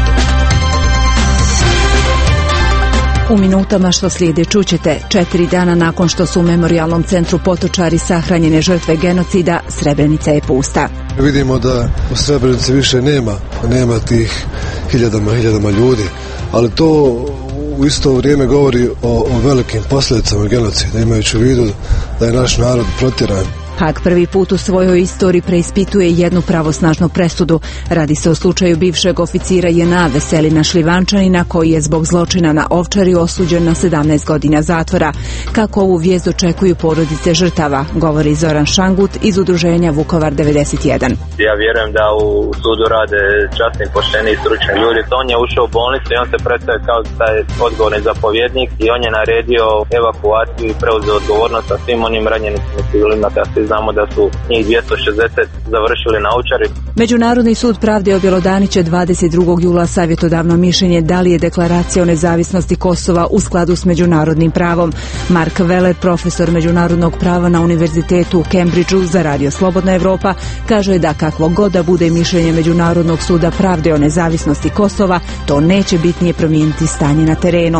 U minutama što slijede čućete, četiri dana nakon što su u Memorijalnom centru Potočari sahranjene žrtve genocida, Srebrenica je pusta. Vidimo da u Srebrenici više nema, nema tih hiljadama, hiljadama ljudi, ali to u isto vrijeme govori o, o velikim posljedicama genocida, imajući u vidu da je naš narod protjeran. Haag prvi put u svojoj istoriji preispituje jednu pravosnažnu presudu. Radi se o slučaju bivšeg oficira J N A Veselina Šljivančanina, koji je zbog zločina na Ovčari osuđen na sedamnaest godina zatvora. Kako ovu vijest očekuju porodice žrtava, govori Zoran Šangut iz udruženja Vukovar devedeset jedan. Ja vjerujem da u sudu rade časni, pošteni i stručni ljudi. On je ušao u bolnicu i on se predstavio kao taj odgovorni zapovjednik i on je naredio evakuaciju i preuzeo odgovornost sa svim onim ranjenim civilima. Znamo da su njih dvjesto šezdeset završili na Ovčari. Međunarodni sud pravde objelodani će dvadeset drugog jula savjetodavno mišljenje da li je deklaracija o nezavisnosti Kosova u skladu s međunarodnim pravom. Mark Veller, profesor međunarodnog prava na univerzitetu u Cambridgeu za Radio Slobodna Evropa, kaže da kakvo god da bude mišljenje Međunarodnog suda pravde o nezavisnosti Kosova, to neće bitnije promijeniti stanje na terenu.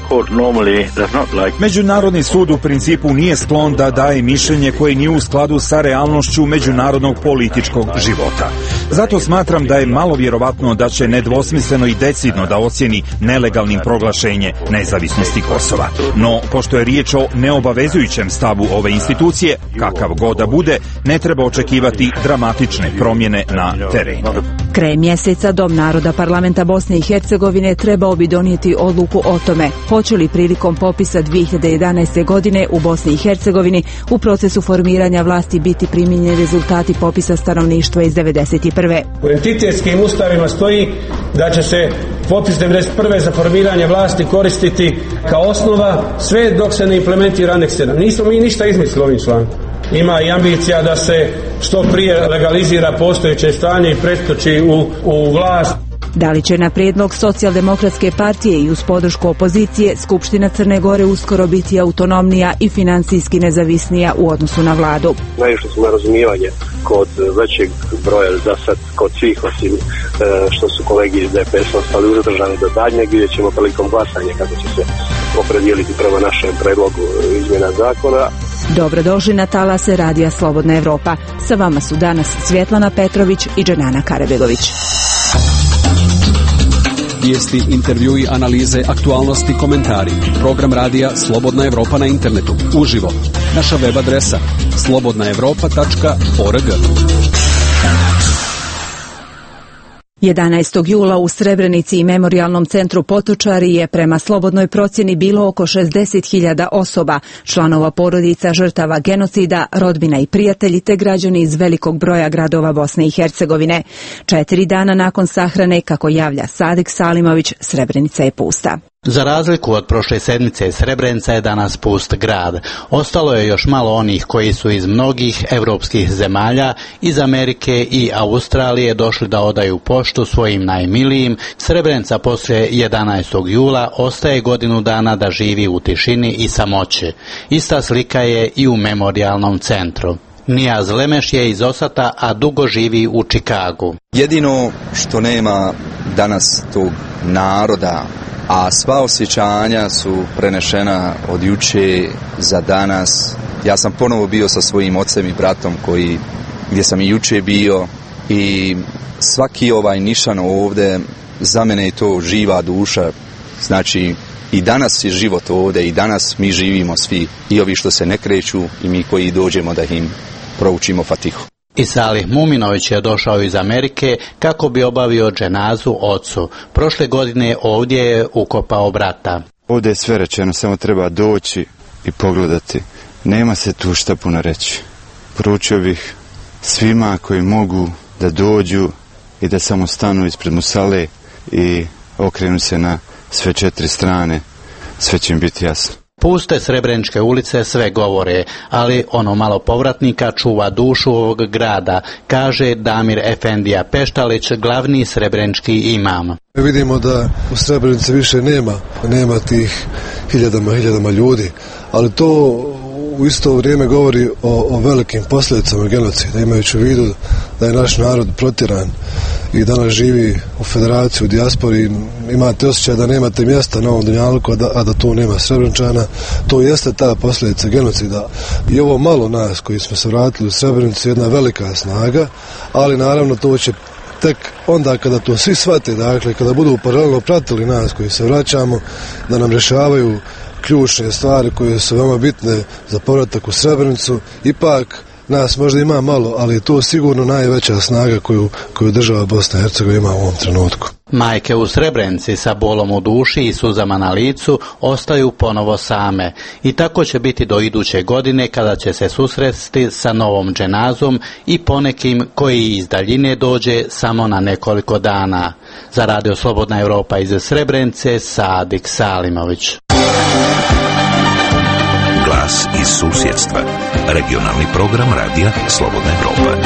Međunarodni sud u principu nije sklon da daje mišljenje koje nije u skladu sa realnošću međunarodnog političkog života. Zato smatram da je malo vjerovatno da će nedvosmisleno i decidno da ocjeni nelegalnim proglašenje nezavisnosti Kosova. No, pošto je riječ o neobavezujućem stavu ove institucije, kakav god da bude, ne treba očekivati dramatične promjene na terenu. Krajem mjeseca Dom naroda Parlamenta Bosne i Hercegovine trebao bi donijeti odluku o tome hoće li prilikom popisa dvije hiljade jedanaeste. godine u Bosni i Hercegovini u procesu formiranja vlasti biti primijenjeni rezultati popisa stanovništva iz devedeset prve. U entitetskim ustavima stoji da će se popis devedeset prve za formiranje vlasti koristiti kao osnova sve dok se ne implementira aneks sedam. Nismo mi ništa izmislili ovim člankom. Ima i ambicija da se što prije legalizira postojeće stanje i prestoči u, u vlast. Da li će na prijedlog Socijaldemokratske partije i uz podršku opozicije Skupština Crne Gore uskoro biti autonomnija i financijski nezavisnija u odnosu na vladu? Naišli smo na razumijevanje kod većeg broja za sad, kod svih osim što su kolegi iz D P S ostali uzdržani do daljnjeg, vidjet ćemo prilikom glasanja kako će se opredijeliti prema našem predlogu izmjena zakona. Dobrodošli na talase Radija Slobodna Evropa. Sa vama su danas Svjetlana Petrović i Dženana Karabegović. Vijesti, intervjui, analize, aktualnosti, komentari. Program radija Slobodna Evropa na internetu. Uživo. Naša web adresa slobodna evropa tačka org. jedanaestog jula u Srebrenici i Memorijalnom centru Potočari je prema slobodnoj procjeni bilo oko šezdeset hiljada osoba, članova porodica žrtava genocida, rodbina i prijatelji te građani iz velikog broja gradova Bosne i Hercegovine. Četiri dana nakon sahrane, kako javlja Sadik Salimović, Srebrenica je pusta. Za razliku od prošle sedmice, Srebrenica je danas pust grad. Ostalo je još malo onih koji su iz mnogih evropskih zemalja, iz Amerike i Australije došli da odaju poštu svojim najmilijim. Srebrenica poslije jedanaestog jula ostaje godinu dana da živi u tišini i samoći. Ista slika je i u Memorijalnom centru. Nijaz Lemeš je iz Osata, a dugo živi u Čikagu. Jedino što nema danas tog naroda a sva osjećanja su prenešena od juče za danas. Ja sam ponovo bio sa svojim ocem i bratom koji, gdje sam i juče bio, i svaki ovaj nišan ovdje za mene je to živa duša. Znači i danas je život ovdje i danas mi živimo svi, i ovi što se ne kreću i mi koji dođemo da im proučimo Fatihu. I Salih Muminović je došao iz Amerike kako bi obavio dženazu ocu. Prošle godine ovdje je ukopao brata. Ovdje je sve rečeno, samo treba doći i pogledati. Nema se tu šta puno reći. Poručio bih svima koji mogu da dođu i da samo stanu ispred musale i okrenu se na sve četiri strane. Sve će im biti jasno. Puste Srebreničke ulice sve govore, ali ono malo povratnika čuva dušu ovog grada, kaže Damir Efendija Peštalić, glavni srebrenički imam. Vidimo da u Srebrenici više nema, nema tih hiljadama, hiljadama ljudi, ali to u isto vrijeme govori o, o velikim posljedicama genocida, imajući u vidu da je naš narod protjeran i danas živi u federaciji, u dijaspori. Imate osjećaj da nemate mjesta na ovom dunjaluku, a da, a da tu nema Srebreničana. To jeste ta posljedica genocida. I ovo malo nas koji smo se vratili u Srebrenicu je jedna velika snaga, ali naravno to će tek onda kada to svi shvate, dakle kada budu paralelno pratili nas koji se vraćamo, da nam rješavaju ključne stvari koje su veoma bitne za povratak u Srebrenicu. Ipak nas možda ima malo, ali je to sigurno najveća snaga koju, koju država Bosna i Hercegovina ima u ovom trenutku. Majke u Srebrenici sa bolom u duši i suzama na licu ostaju ponovo same. I tako će biti do iduće godine kada će se susresti sa novom dženazom i ponekim koji iz daljine dođe samo na nekoliko dana. Za Radio Slobodna Europa iz Srebrenice, Sadik Salimović. Glas iz susjedstva. Regionalni program radija Slobodna Europa.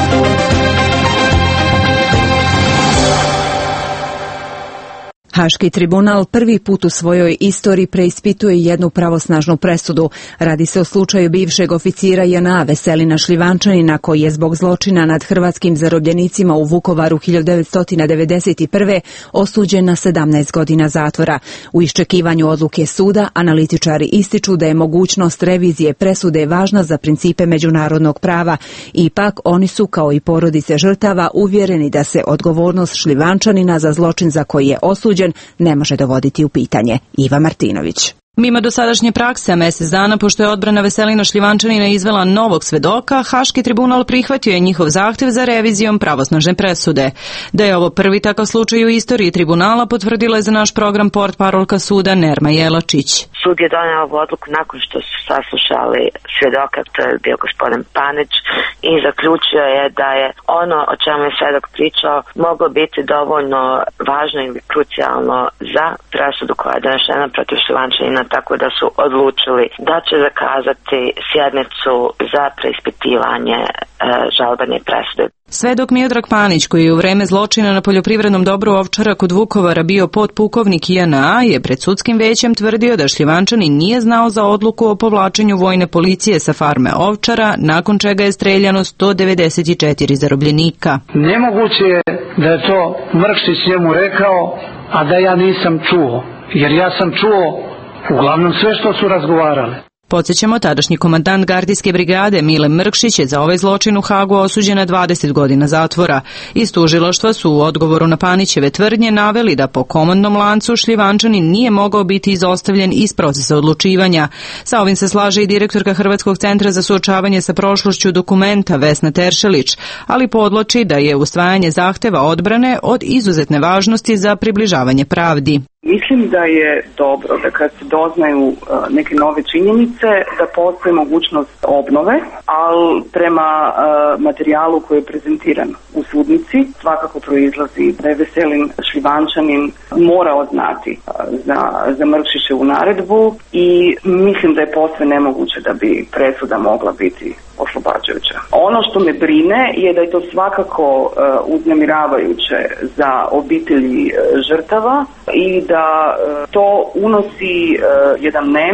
Haški tribunal prvi put u svojoj istoriji preispituje jednu pravosnažnu presudu. Radi se o slučaju bivšeg oficira J N A Veselina Šljivančanina koji je zbog zločina nad hrvatskim zarobljenicima u Vukovaru hiljadu devetsto devedeset prve. osuđen na sedamnaest godina zatvora. U iščekivanju odluke suda analitičari ističu da je mogućnost revizije presude važna za principe međunarodnog prava. Ipak oni su, kao i porodice žrtava, uvjereni da se odgovornost Šljivančanina za zločin za koji je osuđen ne može dovoditi u pitanje. Iva Martinović. Mimo dosadašnje prakse, mjesec dana pošto je odbrana Veselina Šljivančanina izvela novog svedoka, Haški tribunal prihvatio je njihov zahtjev za revizijom pravosnažne presude. Da je ovo prvi takav slučaj u istoriji tribunala potvrdila je za naš program portparolka suda Nerma Jelačić. Sud je doneo ovu odluku nakon što su saslušali svjedoka, to je bio gospodin Panić, i zaključio je da je ono o čemu je svjedok pričao moglo biti dovoljno važno ili krucijalno za presudu koja je donešena protiv Šljivančanina, tako da su odlučili da će zakazati sjednicu za preispitivanje e, žalbene presude. Svedok Miodrag Panić, koji je u vreme zločina na poljoprivrednom dobru Ovčara kod Vukovara bio potpukovnik J N A, je pred sudskim većem tvrdio da Šljivančanin nije znao za odluku o povlačenju vojne policije sa farme Ovčara, nakon čega je streljano sto devedeset četiri zarobljenika. Nemoguće je da je to Mrkšić njemu rekao, a da ja nisam čuo, jer ja sam čuo uglavnom sve što su razgovarali. Podsjećamo, tadašnji komandant gardijske brigade Mile Mrkšić je za ovaj zločin u Hagu osuđen na dvadeset godina zatvora. Iz tužilaštva su u odgovoru na Panićeve tvrdnje naveli da po komandnom lancu Šljivančanin nije mogao biti izostavljen iz procesa odlučivanja. Sa ovim se slaže i direktorka Hrvatskog centra za suočavanje sa prošlošću Dokumenta Vesna Teršelić, ali podvlači da je usvajanje zahteva odbrane od izuzetne važnosti za približavanje pravdi. Mislim da je dobro da kad se doznaju neke nove činjenice da postoji mogućnost obnove, ali prema materijalu koji je prezentiran u sudnici svakako proizlazi da je Veselin Šljivančanin morao znati za, za Mrkšićevu naredbu i mislim da je posve nemoguće da bi presuda mogla biti oslobađajuća. Ono što me brine je da je to svakako uh, uznemiravajuće za obitelji uh, žrtava i da uh, to unosi uh, jedan nemir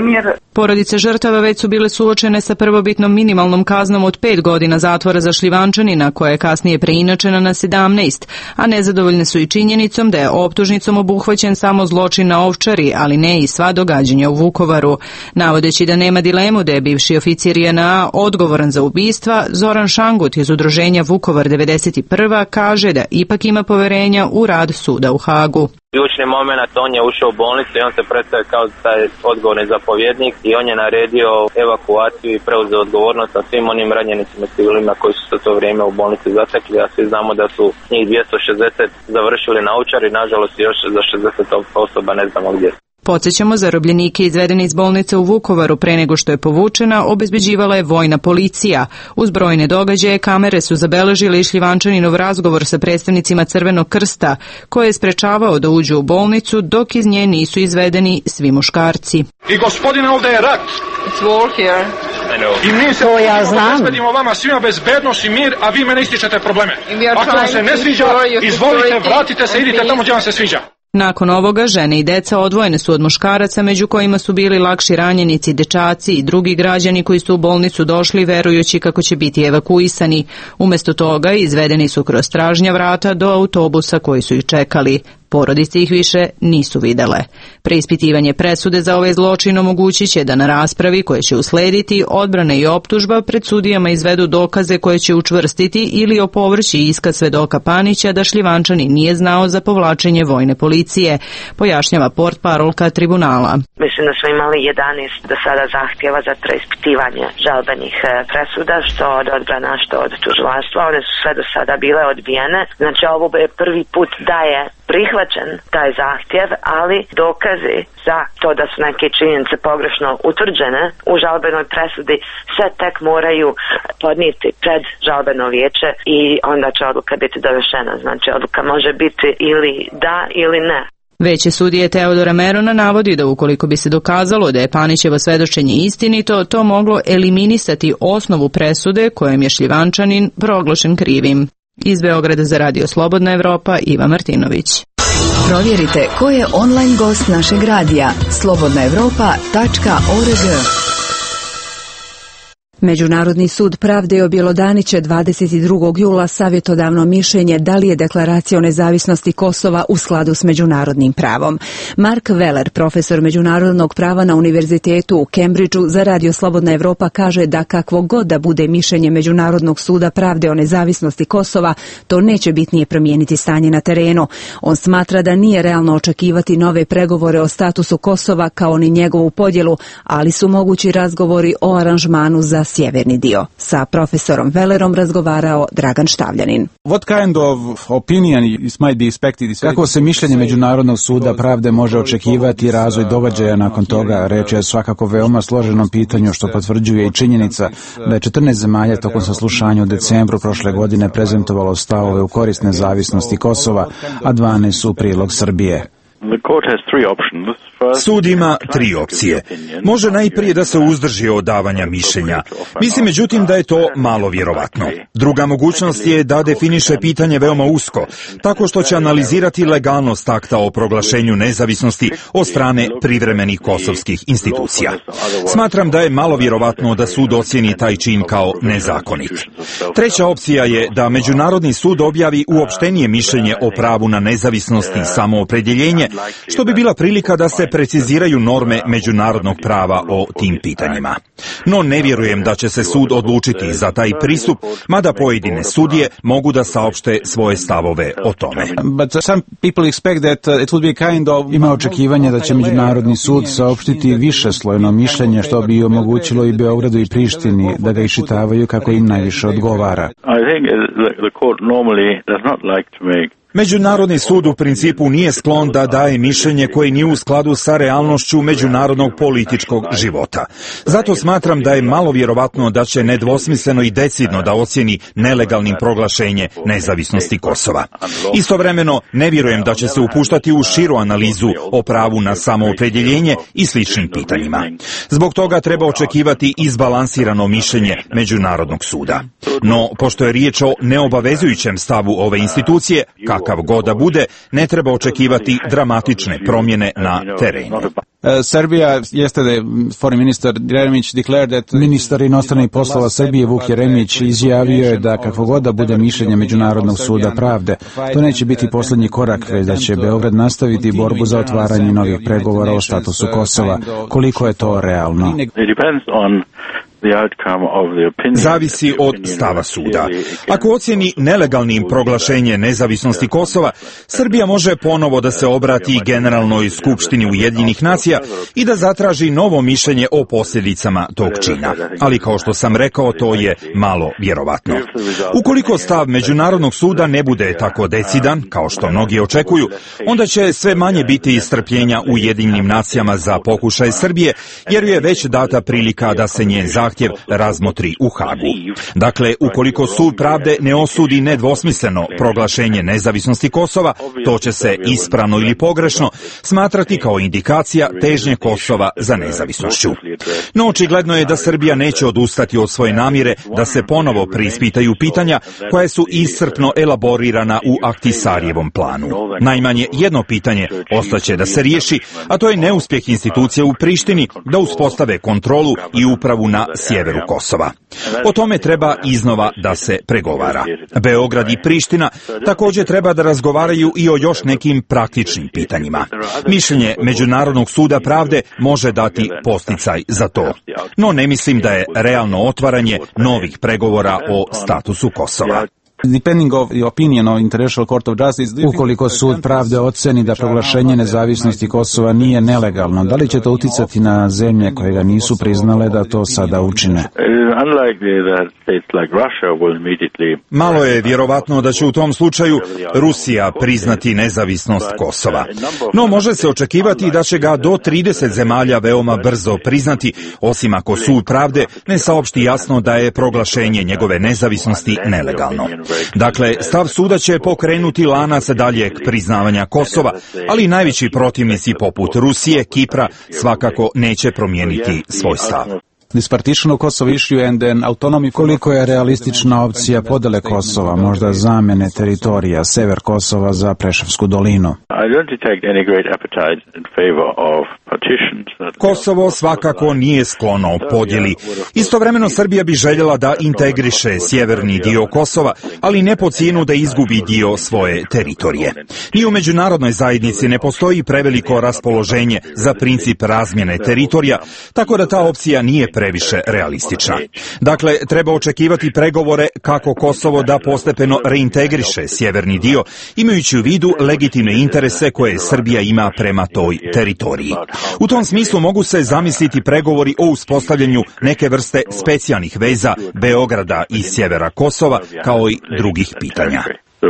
Porodice žrtava već su bile suočene sa prvobitnom minimalnom kaznom od pet godina zatvora za Šljivančanina, koja je kasnije preinačena na sedamnaest, a nezadovoljne su i činjenicom da je optužnicom obuhvaćen samo zločin na Ovčari, ali ne i sva događanja u Vukovaru. Navodeći da nema dilemu da je bivši oficir J N A odgovoran za ubistva, Zoran Šangut iz udruženja Vukovar devedeset prva kaže da ipak ima poverenja u rad suda u Hagu. Ključni moment, on je ušao u bolnicu i on se predstavio kao taj odgovorni zapovjednik i on je naredio evakuaciju i preuzeo odgovornost sa svim onim ranjenicima civilima koji su se to vrijeme u bolnici zatekli, a svi znamo da su njih dvjesto šezdeset završili na Ovčari, nažalost još za šezdeset osoba ne znamo gdje. Podsjećamo, zarobljenike izvedene iz bolnice u Vukovaru pre nego što je povučena obezbeđivala je vojna policija. Uz brojne događaje kamere su zabeležile i Šljivančaninov razgovor sa predstavnicima Crvenog krsta, koje je sprečavao da uđu u bolnicu dok iz nje nisu izvedeni svi muškarci. I gospodine, ovdje je rat. It's war here. I mi se obezbedimo vama svima bezbednost i mir, a vi mene ističete probleme. Ako vam se ne sviđa, izvolite, vratite se, idite tamo gdje vam se sviđa. Nakon ovoga, žene i deca odvojene su od muškaraca, među kojima su bili lakši ranjenici, dečaci i drugi građani koji su u bolnicu došli verujući kako će biti evakuisani. Umjesto toga izvedeni su kroz stražnja vrata do autobusa koji su ih čekali. Porodice ih više nisu videle. Preispitivanje presude za ovaj zločin omogućit će da na raspravi koje će uslediti odbrane i optužba pred sudijama izvedu dokaze koje će učvrstiti ili opovrći iskaz svedoka Panića da Šljivančanin nije znao za povlačenje vojne policije, pojašnjava portparolka tribunala. Mislim da smo imali jedanaest do sada zahtjeva za preispitivanje žalbenih presuda, što od odbrana, što od tužilaštva. One su sve do sada bile odbijene. Znači, ovo je prvi put da je prihvaćen taj zahtjev, ali dokazi za to da su neke činjenice pogrešno utvrđene u žalbenoj presudi se tek moraju podnijeti pred žalbeno vijeće i onda će odluka biti dovršena. Znači, odluka može biti ili da ili ne. Veće sudije Teodora Merona navodi da ukoliko bi se dokazalo da je Panićevo svedočenje istinito, to moglo eliminisati osnovu presude kojom je Šljivančanin proglašen krivim. Iz Beograda za Radio Slobodna Evropa, Iva Martinović. Provjerite ko je online gost našeg radija slobodna evropa tačka org. Međunarodni sud pravde objelodaniće dvadeset drugog jula savjetodavno mišljenje da li je deklaracija o nezavisnosti Kosova u skladu s međunarodnim pravom. Mark Weller, profesor međunarodnog prava na univerzitetu u Cambridgeu za Radio Slobodna Evropa, kaže da kakvo god da bude mišljenje Međunarodnog suda pravde o nezavisnosti Kosova, to neće bitnije promijeniti stanje na terenu. On smatra da nije realno očekivati nove pregovore o statusu Kosova kao ni njegovu podjelu, ali su mogući razgovori o aranžmanu za sjeverni dio. Sa profesorom Wellerom razgovarao Dragan Štavljanin. What kind of opinion is might be expected? Kako se mišljenje Međunarodnog suda pravde može očekivati razvoj događaja nakon toga? Reč je svakako veoma složenom pitanju, što potvrđuje i činjenica da je četrnaest zemalja tokom saslušanja u decembru prošle godine prezentovalo stavove u korist nezavisnosti Kosova, a dvanaest su u prilog Srbije. Sud ima tri opcije. Može najprije da se uzdrži od davanja mišljenja. Mislim međutim da je to malo vjerovatno. Druga mogućnost je da definiše pitanje veoma usko, tako što će analizirati legalnost akta o proglašenju nezavisnosti od strane privremenih kosovskih institucija. Smatram da je malo vjerovatno da sud ocijeni taj čin kao nezakonit. Treća opcija je da Međunarodni sud objavi uopštenije mišljenje o pravu na nezavisnost i samoopredjeljenje, što bi bila prilika da se preciziraju norme međunarodnog prava o tim pitanjima. No ne vjerujem da će se sud odlučiti za taj pristup, mada pojedine sudije mogu da saopšte svoje stavove o tome. Ima očekivanje da će Međunarodni sud saopštiti višeslojno mišljenje, što bi omogućilo i Beogradu i Prištini da ga iščitavaju kako im najviše odgovara. Međunarodni sud u principu nije sklon da daje mišljenje koje nije u skladu sa realnošću međunarodnog političkog života. Zato smatram da je malo vjerovatno da će nedvosmisleno i decidno da ocjeni nelegalnim proglašenje nezavisnosti Kosova. Istovremeno, ne vjerujem da će se upuštati u širu analizu o pravu na samoopredjeljenje i sličnim pitanjima. Zbog toga treba očekivati izbalansirano mišljenje Međunarodnog suda. No, pošto je riječ o neobavezujućem stavu ove institucije, kakav kakav god da bude, ne treba očekivati dramatične promjene na terenu. Serbia, yesterday, foreign minister Jeremić declared that ministar inostranih poslova Srbije Vuk Jeremić izjavio je da kakvo god da bude mišljenje Međunarodnog suda pravde, to neće biti posljednji korak, već da će Beograd nastaviti borbu za otvaranje novih pregovora o statusu Kosova. Koliko je to realno? Zavisi od stava suda. Ako ocjeni nelegalnim proglašenje nezavisnosti Kosova, Srbija može ponovo da se obrati Generalnoj skupštini Ujedinjenih nacija i da zatraži novo mišljenje o posljedicama tog čina. Ali kao što sam rekao, to je malo vjerovatno. Ukoliko stav Međunarodnog suda ne bude tako decidan, kao što mnogi očekuju, onda će sve manje biti istrpljenja u Ujedinjenim nacijama za pokušaj Srbije, jer je već data prilika da se njen zahtjev razmotri u Hagu. Dakle, ukoliko sud pravde ne osudi nedvosmisleno proglašenje nezavisnosti Kosova, to će se ispravno ili pogrešno smatrati kao indikacija težnje Kosova za nezavisnošću. No, očigledno je da Srbija neće odustati od svoje namjere da se ponovo preispitaju pitanja koja su iscrpno elaborirana u Ahtisarijevom planu. Najmanje jedno pitanje ostaće da se riješi, a to je neuspjeh institucija u Prištini da uspostave kontrolu i upravu na sjeveru Kosova. O tome treba iznova da se pregovara. Beograd i Priština također treba da razgovaraju i o još nekim praktičnim pitanjima. Mišljenje Međunarodnog suda pravde može dati posticaj za to. No ne mislim da je realno otvaranje novih pregovora o statusu Kosova. Depending of the opinion of International Court of Justice, ukoliko sud pravde oceni da proglašenje nezavisnosti Kosova nije nelegalno, da li će to uticati na zemlje koje ga nisu priznale da to sada učine? Malo je vjerovatno da će u tom slučaju Rusija priznati nezavisnost Kosova. No može se očekivati da će ga do trideset zemalja veoma brzo priznati, osim ako sud pravde ne saopšti jasno da je proglašenje njegove nezavisnosti nelegalno. Dakle, stav suda će pokrenuti lanac daljeg priznavanja Kosova, ali najveći protivnici poput Rusije, Kipra svakako neće promijeniti svoj stav. This partition of Kosovo issue and then autonomy. Koliko je realistična opcija podele Kosova, možda zamjene teritorija sever Kosova za Preševsku dolinu? Kosovo svakako nije sklono podjeli. Istovremeno Srbija bi željela da integriše sjeverni dio Kosova, ali ne po cijenu da izgubi dio svoje teritorije. Ni u međunarodnoj zajednici ne postoji preveliko raspoloženje za princip razmjene teritorija, tako da ta opcija nije previše realistična. Dakle, treba očekivati pregovore kako Kosovo da postepeno reintegriše sjeverni dio, imajući u vidu legitimne interese koje Srbija ima prema toj teritoriji. U tom smislu mogu se zamisliti pregovori o uspostavljanju neke vrste specijalnih veza Beograda i sjevera Kosova, kao i drugih pitanja.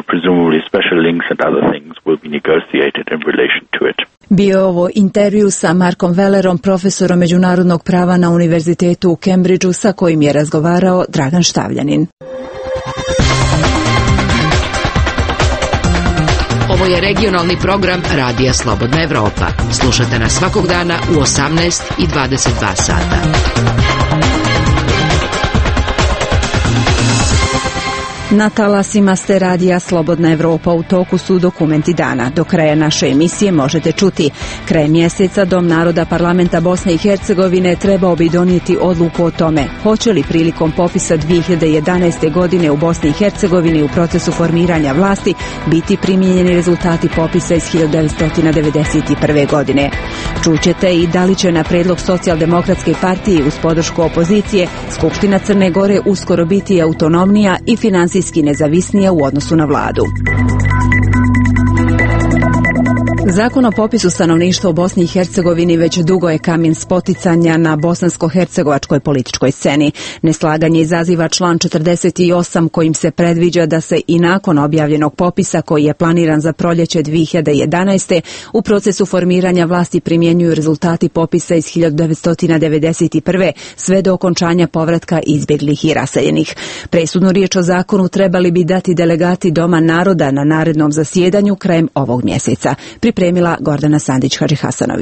Bio je ovo intervju sa Markom Wellerom, profesorom međunarodnog prava na Univerzitetu u Cambridgeu, sa kojim je razgovarao Dragan Štavljanin. Ovo je regionalni program Radija Slobodna Evropa. Slušate nas svakog dana u osamnaest i dvadeset dva sata. Na talasima ste Radija Slobodna Evropa, u toku su dokumenti dana. Do kraja naše emisije možete čuti: kraj mjeseca Dom naroda Parlamenta Bosne i Hercegovine trebao bi donijeti odluku o tome hoće li prilikom popisa dvije hiljade jedanaeste. godine u Bosni i Hercegovini u procesu formiranja vlasti biti primijenjeni rezultati popisa iz hiljadu devetsto devedeset prve. godine. Čućete i da li će na predlog Socijaldemokratske partije uz podršku opozicije Skupština Crne Gore uskoro biti autonomnija i finansijska nezavisnija u odnosu na vladu. Zakon o popisu stanovništva u Bosni i Hercegovini već dugo je kamen spoticanja na bosansko-hercegovačkoj političkoj sceni. Neslaganje izaziva član četrdeset osam kojim se predviđa da se i nakon objavljenog popisa koji je planiran za proljeće dvije hiljade jedanaeste. u procesu formiranja vlasti primjenjuju rezultati popisa iz hiljadu devetsto devedeset prve. sve do okončanja povratka izbjeglih i raseljenih. Presudnu riječ o zakonu trebali bi dati delegati Doma naroda na narednom zasjedanju krajem ovog mjeseca. Pripremila Gordana Sandić-Hadžihasanović.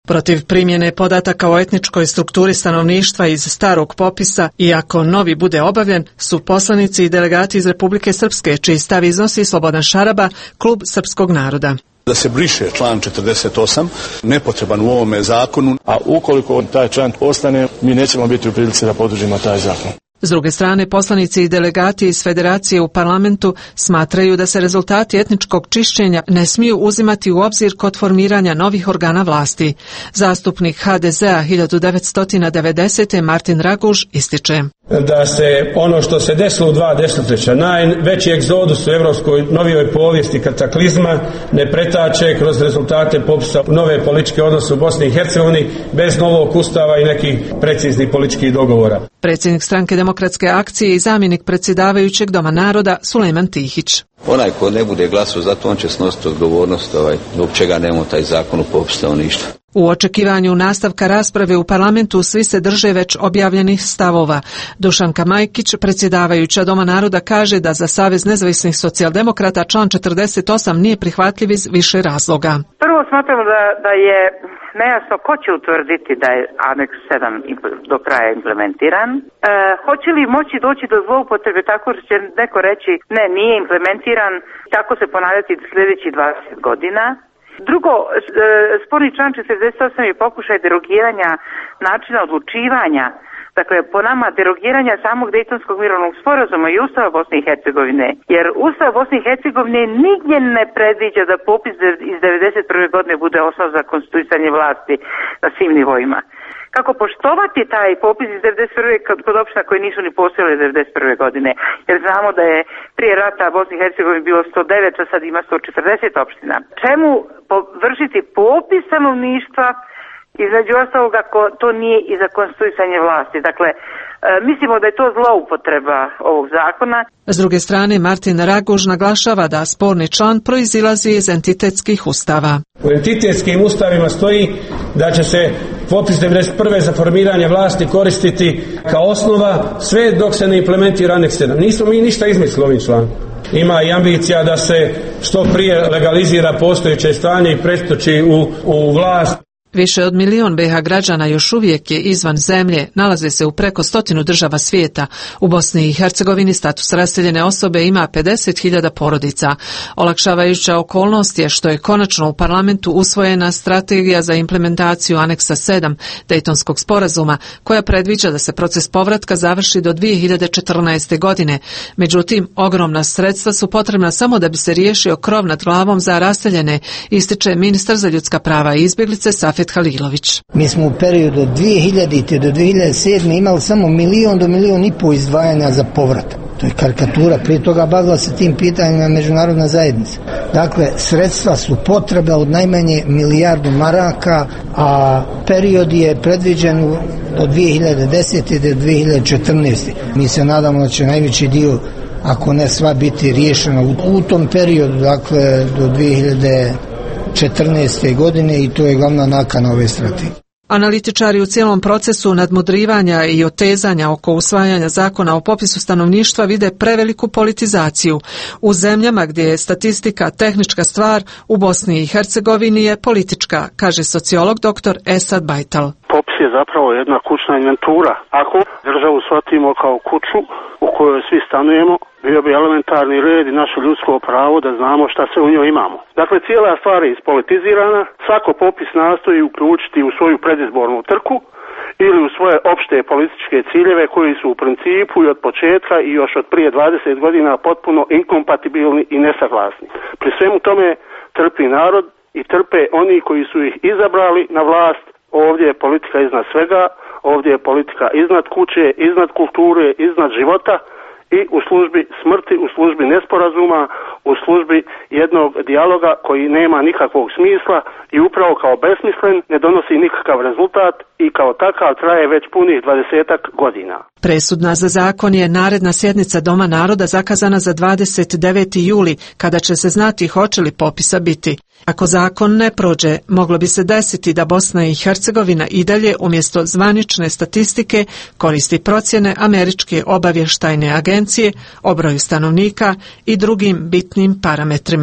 Protiv primjene podataka o etničkoj strukturi stanovništva iz starog popisa, iako novi bude obavljen, su poslanici i delegati iz Republike Srpske, čiji stav iznosi Slobodan Šaraba, Klub srpskog naroda. Da se briše član četrdeset osam, nepotreban u ovome zakonu, a ukoliko taj član ostane, mi nećemo biti u prilici da podržimo taj zakon. S druge strane, poslanici i delegati iz Federacije u parlamentu smatraju da se rezultati etničkog čišćenja ne smiju uzimati u obzir kod formiranja novih organa vlasti. Zastupnik ha de zea hiljadu devetsto devedesete. Martin Raguž ističe da se ono što se desilo u dva desetljeća, najveći egzodus u evropskoj novijoj povijesti, kataklizma, ne pretače kroz rezultate popisa nove političke odnose u Bosni i Hercegovini bez novog ustava i nekih preciznih političkih dogovora. Predsjednik Stranke demokratske akcije i zamjenik predsjedavajućeg Doma naroda Sulejman Tihić. Onaj ko ne bude glasao za to, on će snositi odgovornost ovaj, zbog čega nemamo taj zakon u popisu stanovništva. U očekivanju nastavka rasprave u parlamentu svi se drže već objavljenih stavova. Dušanka Majkić, predsjedavajuća Doma naroda, kaže da za Savez nezavisnih socijaldemokrata član četrdeset osam nije prihvatljiv iz više razloga. Prvo smatramo da, da je nejasno ko će utvrditi da je aneks sedam do kraja implementiran. E, hoće li moći doći do zloupotrebe tako što će neko reći ne, nije implementiran, tako se ponavljati sljedećih dvadeset godina. Drugo, sporni član četrdeset osam je pokušaj derogiranja načina odlučivanja, dakle po nama derogiranja samog Dejtonskog mirovnog sporazuma i Ustava Bosne i Hercegovine, jer Ustav Bosne i Hercegovine nigdje ne predviđa da popis iz devedeset prve godine bude osnov za konstituisanje vlasti na svim nivoima. Kako poštovati taj popis iz devedeset prve kod, kod opština koje nisu ni postojale devedeset prve godine, jer znamo da je prije rata Bosni i Hercegovini bilo sto devet, a sad ima sto četrdeset opština. Čemu vršiti popis stanovništva, između ostalog ako to nije i za konstituisanje vlasti? Dakle, mislimo da je to zloupotreba ovog zakona. S druge strane, Martin Raguž naglašava da sporni član proizilazi iz entitetskih ustava. U entitetskim ustavima stoji da će se popis devedeset prve za formiranje vlasti koristiti kao osnova sve dok se ne implementira aneks sedam. Nismo mi ništa izmislili ovim članom. Ima i ambicija da se što prije legalizira postojeće stanje i prestoči u, u vlast. Više od milion be ha građana još uvijek je izvan zemlje, nalaze se u preko stotinu država svijeta. U Bosni i Hercegovini status raseljene osobe ima pedeset hiljada porodica. Olakšavajuća okolnost je što je konačno u parlamentu usvojena strategija za implementaciju aneksa sedam Dejtonskog sporazuma, koja predviđa da se proces povratka završi do dvije hiljade četrnaeste. godine. Međutim, ogromna sredstva su potrebna samo da bi se riješio krov nad glavom za raseljene, ističe ministar za ljudska prava i izbjeglice Safet Halilović. Mi smo u periodu od dvije hiljadite do dvije hiljade sedme. imali samo milion do milion i po izdvajanja za povrat. To je karikatura, prije toga bavila se tim pitanjima međunarodna zajednica. Dakle, sredstva su potrebe od najmanje milijardu maraka, a period je predviđen od dvije hiljade desete. do dvije hiljade četrnaeste. Mi se nadamo da će najveći dio, ako ne sva, biti riješeno u tom periodu, dakle do dvije hiljade četrnaeste. godine, i to je glavna nakana ove strategije. Analitičari u cijelom procesu nadmudrivanja i otezanja oko usvajanja zakona o popisu stanovništva vide preveliku politizaciju. U zemljama gdje je statistika tehnička stvar, u Bosni i Hercegovini je politička, kaže sociolog doktor Esad Bajtal. Popis je zapravo jedna kućna inventura. Ako državu shvatimo kao kuću u kojoj svi stanujemo, bio bi elementarni red i naše ljudsko pravo da znamo šta sve u njoj imamo. Dakle, cijela stvar je ispolitizirana, svako popis nastoji uključiti u svoju predizbornu trku ili u svoje opšte političke ciljeve koji su u principu i od početka i još od prije dvadeset godina potpuno inkompatibilni i nesaglasni. Pri svemu tome trpi narod i trpe oni koji su ih izabrali na vlast. Ovdje je politika iznad svega, ovdje je politika iznad kuće, iznad kulture, iznad života i u službi smrti, u službi nesporazuma, u službi jednog dijaloga koji nema nikakvog smisla i upravo kao besmislen ne donosi nikakav rezultat i kao takav traje već punih dvadesetak godina. Presudna za zakon je naredna sjednica Doma naroda zakazana za dvadeset deveti juli, kada će se znati hoće li popisa biti. Ako zakon ne prođe, moglo bi se desiti da Bosna i Hercegovina i dalje umjesto zvanične statistike koristi procjene Američke obavještajne agencije o broju stanovnika i drugim bitnim parametrima.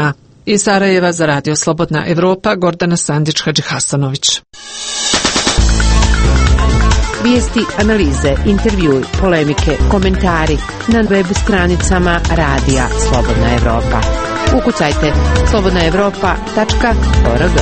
Iz Sarajeva za Radio Slobodna Evropa, Gordana Sandić-Hadžihasanović. Vijesti, analize, intervjui, polemike, komentari na web stranicama Radija Slobodna Evropa. Ukucajte slobodna evropa tačka org.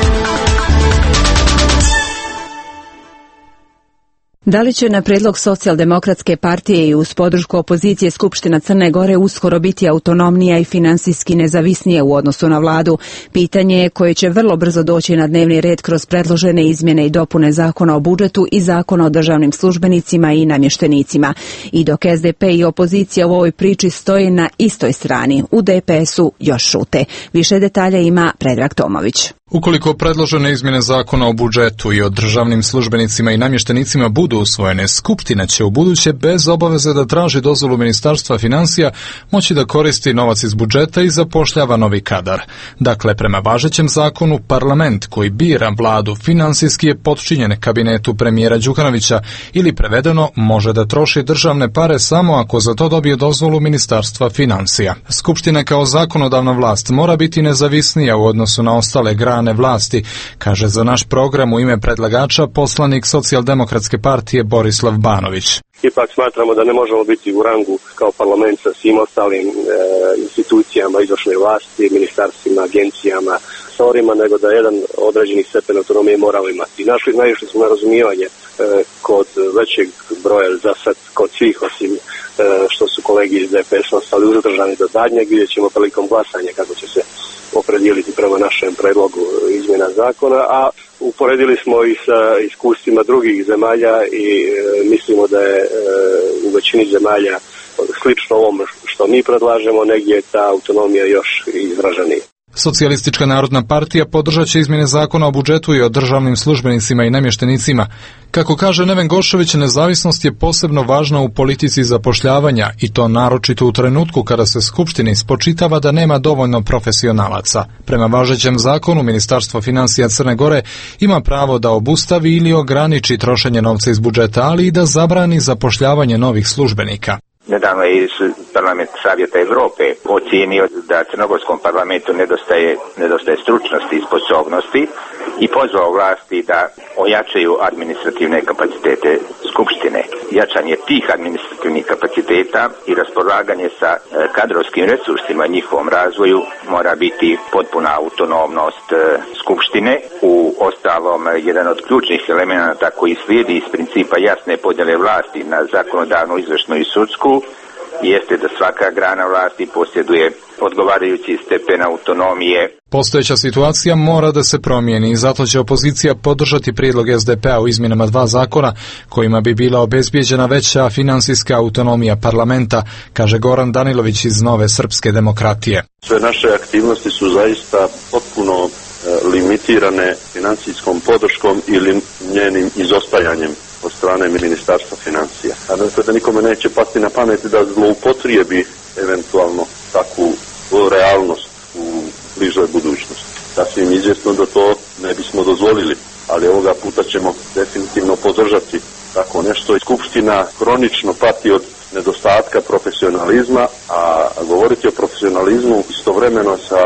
Da li će na predlog Socijaldemokratske partije i uz podršku opozicije Skupština Crne Gore uskoro biti autonomnija i finansijski nezavisnija u odnosu na vladu? Pitanje je koje će vrlo brzo doći na dnevni red kroz predložene izmjene i dopune Zakona o budžetu i Zakona o državnim službenicima i namještenicima. I dok S D P i opozicija u ovoj priči stoje na istoj strani, u D P S-u još šute. Više detalja ima Predrag Tomović. Ukoliko predložene izmjene Zakona o budžetu i o državnim službenicima i namještenicima budu usvojene, Skupština će ubuduće bez obaveze da traži dozvolu Ministarstva financija moći da koristi novac iz budžeta i zapošljava novi kadar. Dakle, prema važećem zakonu, parlament koji bira vladu finansijski je potčinjen kabinetu premijera Đukanovića ili prevedeno može da troši državne pare samo ako za to dobije dozvolu Ministarstva financija. Skupština kao zakonodavna vlast mora biti nezavisnija u odnosu na ostale grane vlasti, kaže za naš program u ime predlagača poslanik Socijaldemokratske partije Borislav Banović. Ipak smatramo da ne možemo biti u rangu kao parlament sa svim ostalim e, institucijama izvršne vlasti, ministarstvima, agencijama, sorima, nego da jedan određeni stepen autonomije moramo imati. Našli, naišli smo na razumijevanje e, kod većeg broja, za sad kod svih osim e, što su kolegi iz D P S ostali uzdržani do zadnjeg, vidjet ćemo prilikom glasanja kako će se opredijeliti prema našem predlogu izmjena zakona, a uporedili smo i sa iskustvima drugih zemalja i e, mislimo da je e, u većini zemalja slično ovom što mi predlažemo, negdje je ta autonomija još izraženija. Socijalistička narodna partija podržat će izmjene Zakona o budžetu i o državnim službenicima i namještenicima. Kako kaže Neven Gošović, nezavisnost je posebno važna u politici zapošljavanja i to naročito u trenutku kada se Skupštini spočitava da nema dovoljno profesionalaca. Prema važećem zakonu, Ministarstvo financija Crne Gore ima pravo da obustavi ili ograniči trošenje novca iz budžeta, ali i da zabrani zapošljavanje novih službenika. Nedavno je parlament Savjeta Europe ocijenio da crnogorskom parlamentu nedostaje, nedostaje stručnosti i sposobnosti i pozvao vlasti da ojačaju administrativne kapacitete Skupštine. Jačanje tih administrativnih kapaciteta i raspolaganje sa kadrovskim resursima i njihovom razvoju mora biti potpuna autonomnost Skupštine. U ostalom, jedan od ključnih elemenata koji slijedi iz principa jasne podjele vlasti na zakonodavnu, izvršnu i sudsku jeste da svaka grana vlasti posjeduje odgovarajući stepen autonomije. Postojeća situacija mora da se promijeni i zato će opozicija podržati prijedlog S D P-a u izmjenama dva zakona kojima bi bila obezbijeđena veća finansijska autonomija parlamenta, kaže Goran Danilović iz Nove srpske demokratije. Sve naše aktivnosti su zaista potpuno limitirane financijskom podrškom ili njenim izostajanjem od strane Ministarstva financija. Nadam se da nikome neće pasti na pamet da zloupotrijebi eventualno takvu realnost u bližoj budućnosti. Sasvim izvjesno da to ne bismo dozvolili, ali ovoga puta ćemo definitivno podržati tako nešto. Skupština kronično pati od nedostatka profesionalizma, a govoriti o profesionalizmu istovremeno sa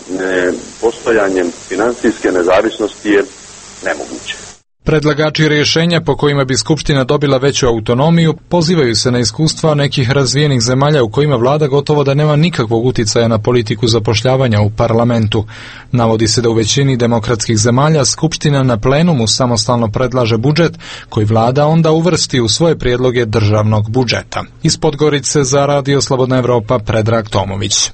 nepostojanjem financijske nezavisnosti je nemoguće. Predlagači rješenja po kojima bi Skupština dobila veću autonomiju pozivaju se na iskustva nekih razvijenih zemalja u kojima vlada gotovo da nema nikakvog uticaja na politiku zapošljavanja u parlamentu. Navodi se da u većini demokratskih zemalja Skupština na plenumu samostalno predlaže budžet koji vlada onda uvrsti u svoje prijedloge državnog budžeta. Iz Podgorice za Radio Slobodna Evropa Predrag Tomović.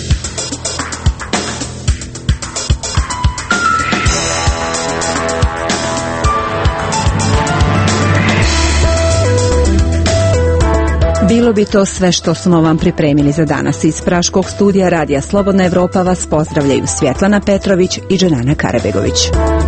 Bilo bi to sve što smo vam pripremili za danas. Iz Praškog studija Radija Slobodna Evropa vas pozdravljaju Svjetlana Petrović i Dženana Karabegović.